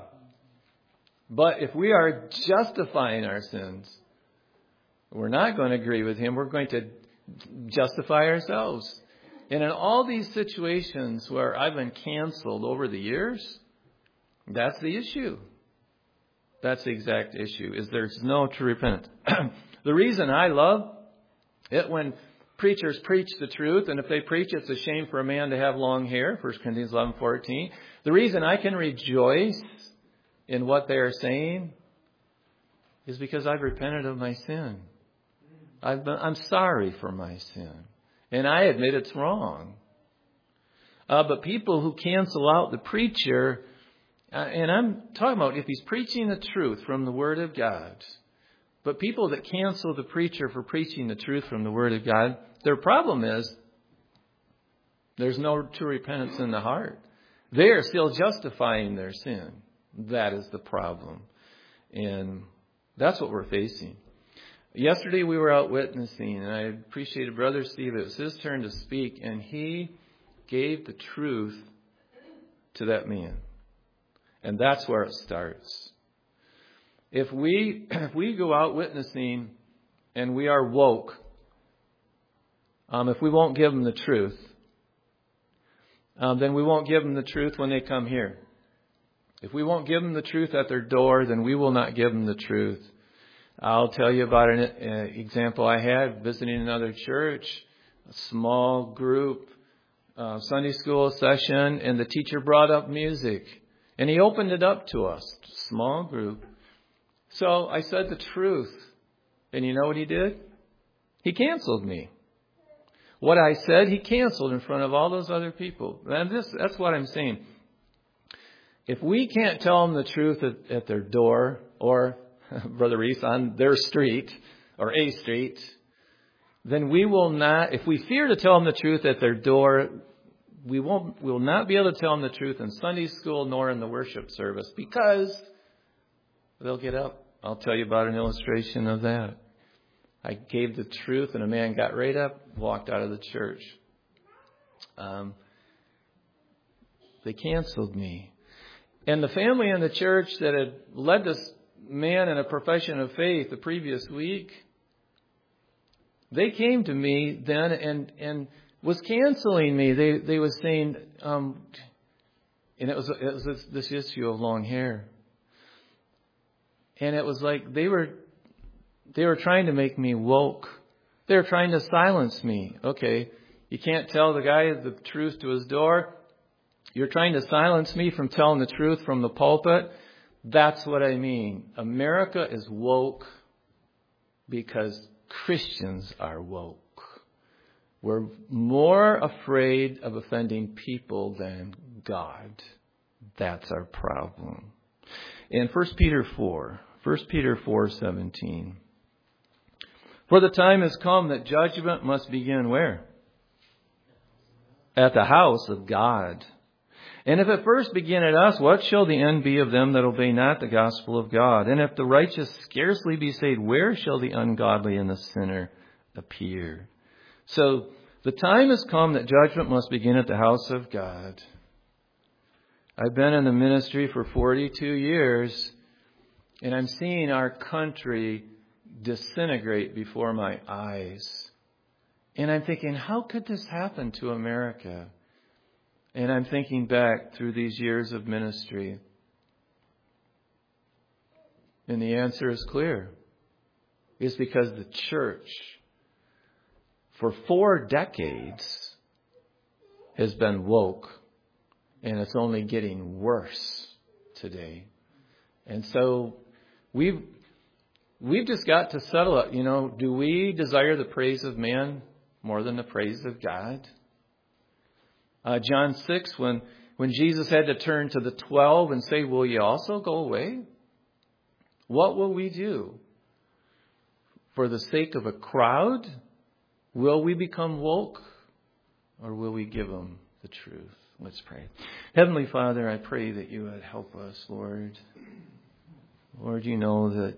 But if we are justifying our sins, we're not going to agree with Him. We're going to justify ourselves. And in all these situations where I've been canceled over the years, that's the issue. That's the exact issue, is there's no true repentance. The reason I love it when preachers preach the truth, and if they preach it's a shame for a man to have long hair, First Corinthians eleven fourteen. The reason I can rejoice in what they are saying is because I've repented of my sin. I've been, I'm sorry for my sin. And I admit it's wrong. Uh, but people who cancel out the preacher, uh, and I'm talking about if he's preaching the truth from the Word of God, but people that cancel the preacher for preaching the truth from the Word of God, their problem is there's no true repentance in the heart. They are still justifying their sin. That is the problem. And that's what we're facing. Yesterday we were out witnessing, and I appreciated Brother Steve. It was his turn to speak, and he gave the truth to that man. And that's where it starts. If we if we go out witnessing and we are woke, um, if we won't give them the truth, um, then we won't give them the truth when they come here. If we won't give them the truth at their door, then we will not give them the truth. I'll tell you about an uh, example I had visiting another church, a small group, uh, Sunday school session, and the teacher brought up music. And he opened it up to us, small group. So I said the truth. And you know what he did? He canceled me. What I said, he canceled in front of all those other people. And this, that's what I'm saying. If we can't tell them the truth at, at their door, or, Brother Reese, on their street, or a street, then we will not, if we fear to tell them the truth at their door, we won't, we will not be able to tell them the truth in Sunday school nor in the worship service, because they'll get up. I'll tell you about an illustration of that. I gave the truth, and a man got right up, walked out of the church. Um, they canceled me. And the family in the church that had led this man in a profession of faith the previous week, they came to me then and, and was canceling me. They they was saying, um, and it was, it was this, this issue of long hair. And it was like they were they were trying to make me woke. They were trying to silence me. Okay, you can't tell the guy the truth to his door. You're trying to silence me from telling the truth from the pulpit. That's what I mean. America is woke because Christians are woke. We're more afraid of offending people than God. That's our problem. In First Peter four, First Peter four seventeen. For the time has come that judgment must begin where? At the house of God. And if it first begin at us, what shall the end be of them that obey not the gospel of God? And if the righteous scarcely be saved, where shall the ungodly and the sinner appear? So the time has come that judgment must begin at the house of God. I've been in the ministry for forty-two years, and I'm seeing our country disintegrate before my eyes. And I'm thinking, how could this happen to America? And I'm thinking back through these years of ministry. And the answer is clear. It's because the church, for four decades, has been woke. And it's only getting worse today. And so we've we've just got to settle it. You know, do we desire the praise of man more than the praise of God? Uh, John six, when, when Jesus had to turn to the twelve and say, will you also go away? What will we do? For the sake of a crowd, will we become woke? Or will we give them the truth? Let's pray. Heavenly Father, I pray that you would help us, Lord. Lord, you know that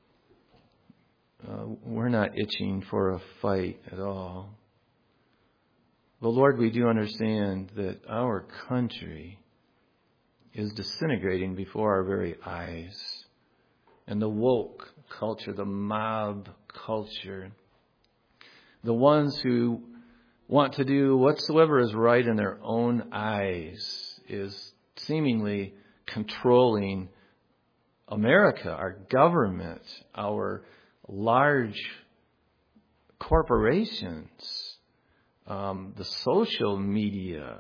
uh, we're not itching for a fight at all. But Lord, we do understand that our country is disintegrating before our very eyes. And the woke culture, the mob culture, the ones who want to do whatsoever is right in their own eyes, is seemingly controlling America, our government, our large corporations, um, the social media.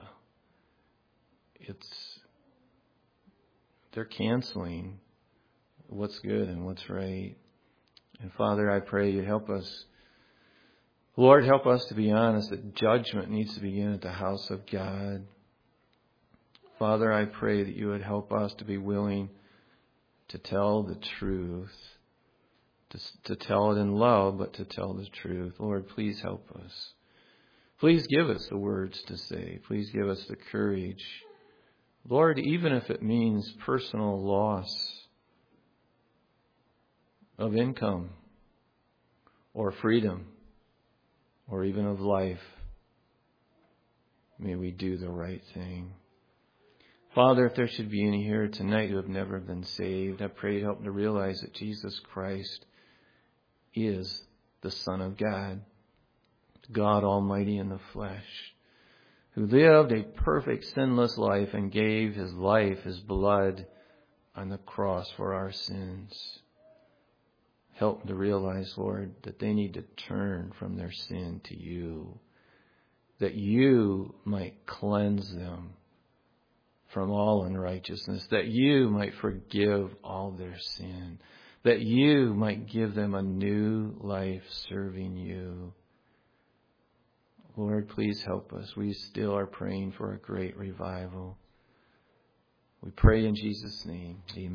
It's they're canceling what's good and what's right. And Father, I pray you help us. Lord, help us to be honest that judgment needs to begin at the house of God. Father, I pray that you would help us to be willing to tell the truth, to, to tell it in love, but to tell the truth. Lord, please help us. Please give us the words to say. Please give us the courage. Lord, even if it means personal loss of income or freedom, or even of life, may we do the right thing. Father, if there should be any here tonight who have never been saved, I pray you help them to realize that Jesus Christ is the Son of God, God Almighty in the flesh, who lived a perfect sinless life and gave his life, his blood on the cross for our sins. Help them to realize, Lord, that they need to turn from their sin to you, that you might cleanse them from all unrighteousness, that you might forgive all their sin, that you might give them a new life serving you. Lord, please help us. We still are praying for a great revival. We pray in Jesus' name. Amen.